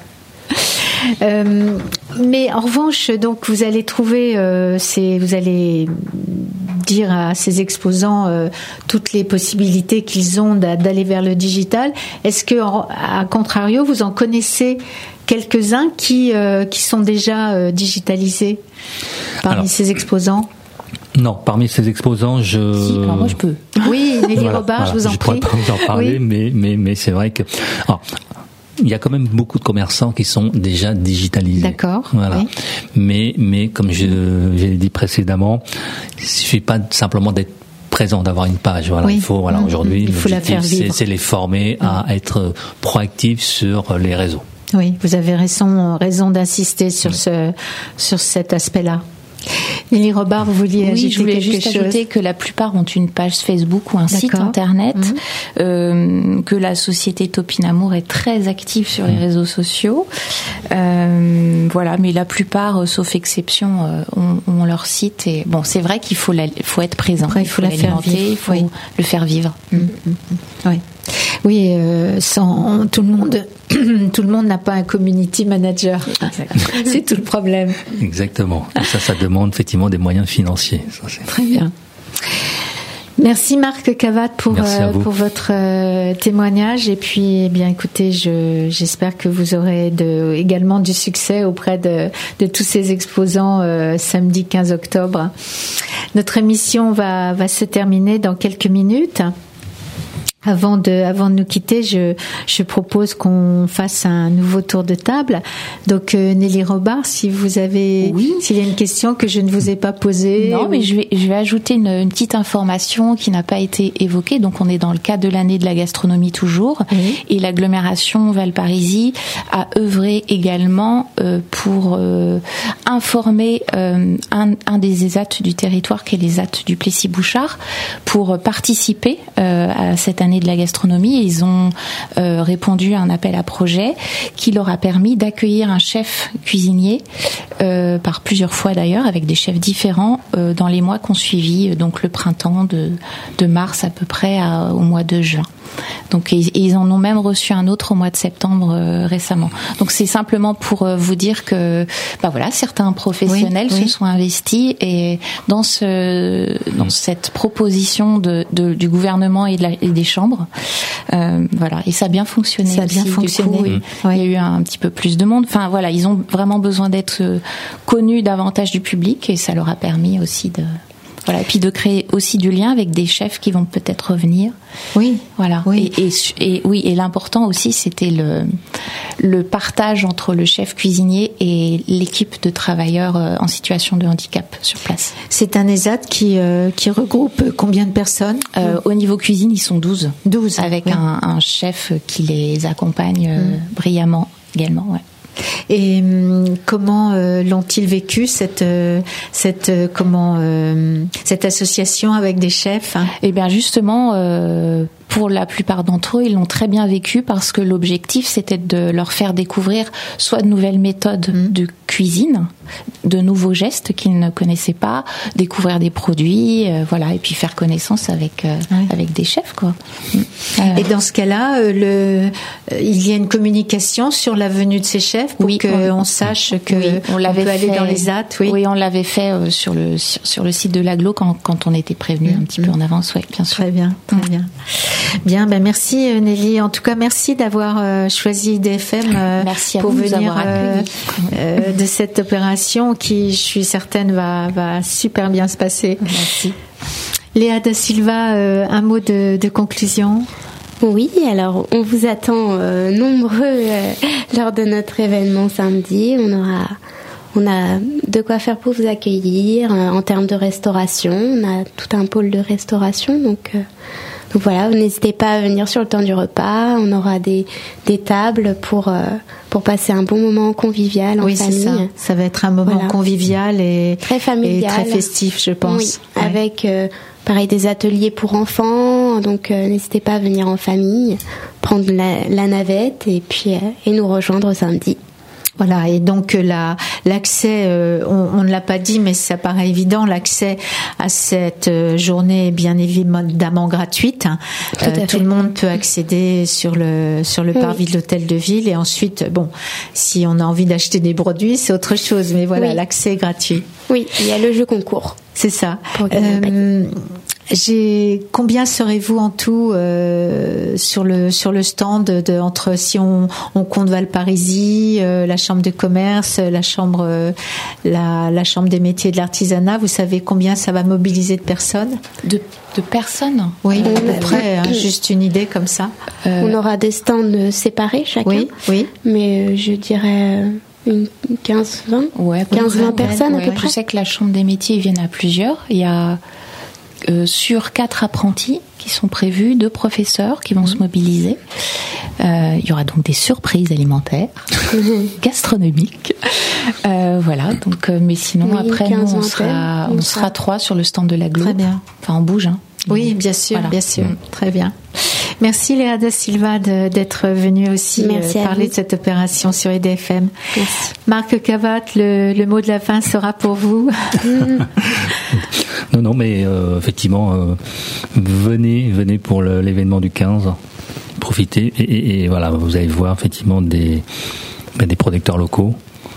Speaker 1: Mais en revanche, donc vous allez trouver, vous allez dire à ces exposants toutes les possibilités qu'ils ont d'aller vers le digital. Est-ce que, à contrario, vous en connaissez quelques-uns qui sont déjà digitalisés parmi ces exposants?
Speaker 12: Non, parmi ces exposants,
Speaker 5: Si, alors moi je peux.
Speaker 1: Oui, Nelly Robard, je vous en prie.
Speaker 12: Je pourrais pas vous en parler, mais c'est vrai que... Alors, il y a quand même beaucoup de commerçants qui sont déjà digitalisés.
Speaker 1: D'accord.
Speaker 12: Voilà.
Speaker 1: Oui.
Speaker 12: Mais comme j'ai dit précédemment, il suffit pas simplement d'être présent, d'avoir une page. Voilà. Il faut, aujourd'hui,
Speaker 1: il faut la faire vivre.
Speaker 12: C'est les former à être proactifs sur les réseaux.
Speaker 1: Oui, vous avez raison d'insister sur cet aspect-là. Nelly Robard, vous vouliez ajouter quelque chose ?
Speaker 5: Oui, je voulais juste ajouter que la plupart ont une page Facebook ou un site internet, que la société Topinamour est très active sur les réseaux sociaux. Voilà, mais la plupart, sauf exception, ont leur site. Et bon, c'est vrai qu'il faut être présent.
Speaker 1: Après, il faut la faire vivre.
Speaker 5: Il faut le faire vivre.
Speaker 1: Oui. Oui, sans tout le monde n'a pas un community manager. C'est tout le problème.
Speaker 12: Exactement. Et ça demande effectivement des moyens financiers. Ça,
Speaker 1: très bien. Merci Marc Cavade pour votre témoignage, et puis écoutez, j'espère que vous aurez également du succès auprès de tous ces exposants samedi 15 octobre. Notre émission va se terminer dans quelques minutes. Avant de nous quitter, je propose qu'on fasse un nouveau tour de table. Donc Nelly Robard, s'il y a une question que je ne vous ai pas posée.
Speaker 5: Non, mais je vais ajouter une petite information qui n'a pas été évoquée. Donc on est dans le cadre de l'année de la gastronomie toujours, et l'agglomération Val-Parisis a œuvré également pour informer un des ESAT du territoire, qui est les ESAT du Plessis-Bouchard, pour participer à cette année de la gastronomie. Ils ont répondu à un appel à projet qui leur a permis d'accueillir un chef cuisinier par plusieurs fois d'ailleurs, avec des chefs différents dans les mois qu'on suivi, donc le printemps de mars à peu près au mois de juin. Donc ils en ont même reçu un autre au mois de septembre récemment. Donc c'est simplement pour vous dire que certains professionnels se sont investis et dans cette proposition du gouvernement et des chambres. Et ça a bien fonctionné.
Speaker 1: Ça a bien fonctionné.
Speaker 5: Il y a eu un petit peu plus de monde. Enfin voilà, ils ont vraiment besoin d'être connus davantage du public, et ça leur a permis aussi et puis de créer aussi du lien avec des chefs qui vont peut-être revenir.
Speaker 1: Oui.
Speaker 5: Voilà.
Speaker 1: Oui.
Speaker 5: Et l'important aussi, c'était le partage entre le chef cuisinier et l'équipe de travailleurs en situation de handicap sur place.
Speaker 1: C'est un ESAT qui regroupe combien de personnes ?
Speaker 5: Au niveau cuisine, ils sont 12.
Speaker 1: 12.
Speaker 5: Avec un chef qui les accompagne brillamment également, ouais.
Speaker 1: Et comment l'ont-ils vécu cette association avec des chefs ?
Speaker 5: Eh bien justement, pour la plupart d'entre eux, ils l'ont très bien vécu parce que l'objectif, c'était de leur faire découvrir soit de nouvelles méthodes de cuisine, de nouveaux gestes qu'ils ne connaissaient pas, découvrir des produits, voilà, et puis faire connaissance avec des chefs, quoi.
Speaker 1: Et dans ce cas-là, il y a une communication sur la venue de ces chefs pour qu'on sache que
Speaker 5: on
Speaker 1: peut aller dans les hâtes.
Speaker 5: Oui, on l'avait fait sur le site de l'Aglo quand on était prévenu un petit peu en avance, oui, bien sûr.
Speaker 1: Très bien, très bien. Bien, ben merci Nelly. En tout cas, merci d'avoir choisi IDFM pour venir de cette opération qui, je suis certaine, va super bien se passer.
Speaker 5: Merci.
Speaker 1: Léa da Silva, un mot de conclusion.
Speaker 10: Oui, alors on vous attend nombreux lors de notre événement samedi. On a de quoi faire pour vous accueillir en termes de restauration. On a tout un pôle de restauration, donc voilà, n'hésitez pas à venir sur le temps du repas. On aura des tables pour passer un bon moment convivial en famille.
Speaker 1: Oui, c'est ça. Ça va être un moment convivial et
Speaker 10: très familial,
Speaker 1: et très festif, je pense.
Speaker 10: Oui, avec pareil des ateliers pour enfants. Donc n'hésitez pas à venir en famille, prendre la navette et puis et nous rejoindre samedi.
Speaker 1: Voilà, et donc l'accès, on ne l'a pas dit, mais ça paraît évident, l'accès à cette journée est bien évidemment gratuite. Tout le monde peut accéder sur le parvis de l'hôtel de ville, et ensuite, bon, si on a envie d'acheter des produits, c'est autre chose, mais voilà, l'accès est gratuit.
Speaker 10: Oui, il y a le jeu concours.
Speaker 1: C'est ça. Combien serez-vous en tout sur le stand entre, si on compte Valparisis, la chambre de commerce, la chambre des métiers et de l'artisanat, vous savez combien ça va mobiliser de personnes?
Speaker 5: De personnes?
Speaker 1: Oui, à peu près, juste une idée comme ça.
Speaker 10: On aura des stands séparés chacun.
Speaker 1: Oui.
Speaker 10: Mais je dirais une 15-20.
Speaker 5: Ouais,
Speaker 10: 15-20 personnes à peu près.
Speaker 5: Je sais que la chambre des métiers viennent à plusieurs. Il y a sur 4 apprentis qui sont prévus, 2 professeurs qui vont se mobiliser. Il y aura donc des surprises alimentaires, gastronomiques. Voilà, donc, mais sinon, après, nous, on sera 3 sur le stand de l'Aglo.
Speaker 1: Très bien.
Speaker 5: Enfin, on bouge, hein.
Speaker 1: Oui, bien sûr, voilà. Bien sûr. Très bien. Merci Léa da Silva d'être venue aussi parler de cette opération sur IDFM.
Speaker 10: Merci.
Speaker 1: Marc Cavat, le mot de la fin sera pour vous.
Speaker 12: Non, mais effectivement, venez pour l'événement du 15, profitez et voilà, vous allez voir effectivement des producteurs locaux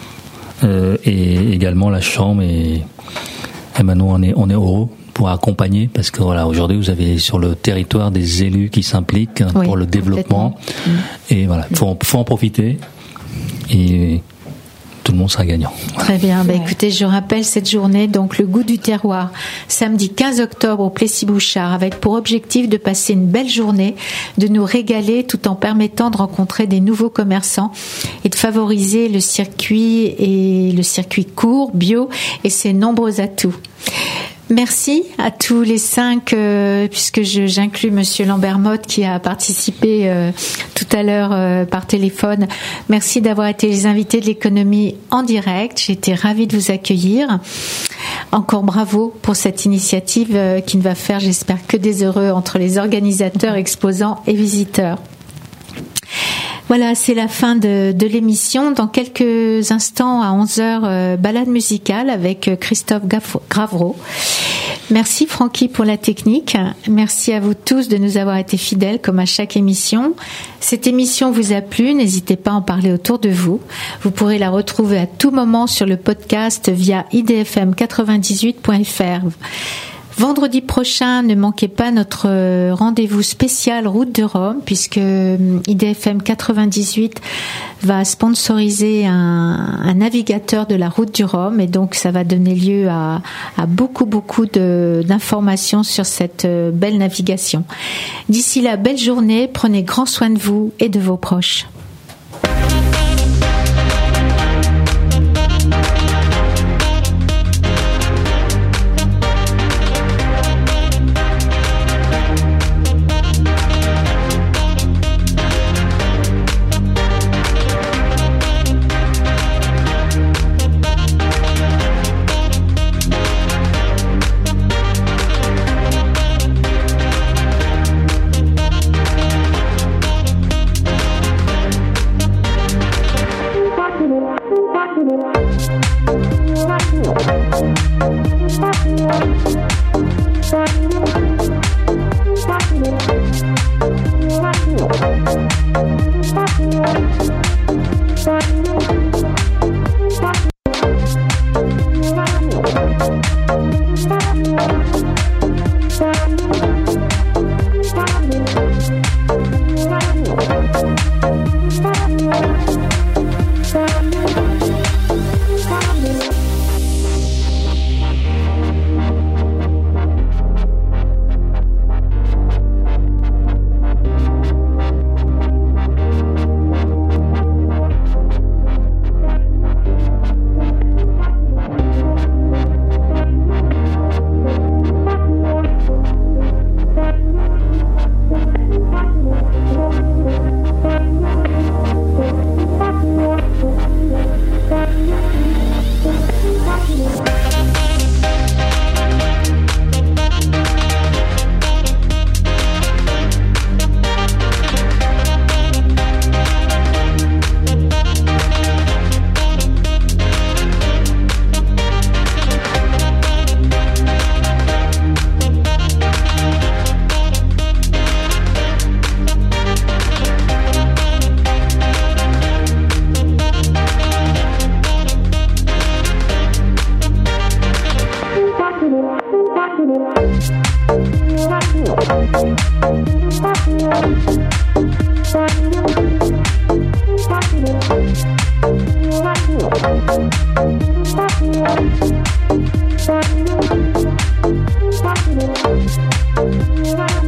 Speaker 12: et également la chambre et maintenant on est heureux pour accompagner, parce que voilà, aujourd'hui vous avez sur le territoire des élus qui s'impliquent pour le développement et voilà, faut en profiter et tout le monde sera gagnant.
Speaker 1: Très bien. Écoutez, je rappelle cette journée, donc le goût du terroir, samedi 15 octobre au Plessis-Bouchard, avec pour objectif de passer une belle journée, de nous régaler tout en permettant de rencontrer des nouveaux commerçants et de favoriser le circuit court, bio et ses nombreux atouts. Merci à tous les 5, puisque j'inclus Monsieur Lambert-Motte qui a participé tout à l'heure par téléphone. Merci d'avoir été les invités de l'économie en direct. J'ai été ravie de vous accueillir. Encore bravo pour cette initiative qui ne va faire, j'espère, que des heureux entre les organisateurs, exposants et visiteurs. Voilà, c'est la fin de l'émission. Dans quelques instants, à 11h, balade musicale avec Christophe Gravreau. Merci Francky pour la technique. Merci à vous tous de nous avoir été fidèles comme à chaque émission. Cette émission vous a plu, n'hésitez pas à en parler autour de vous. Vous pourrez la retrouver à tout moment sur le podcast via idfm98.fr. Vendredi prochain, ne manquez pas notre rendez-vous spécial Route de Rome, puisque IDFM 98 va sponsoriser un navigateur de la Route du Rhum, et donc ça va donner lieu à beaucoup d'informations sur cette belle navigation. D'ici là, belle journée, prenez grand soin de vous et de vos proches.
Speaker 8: Thank you.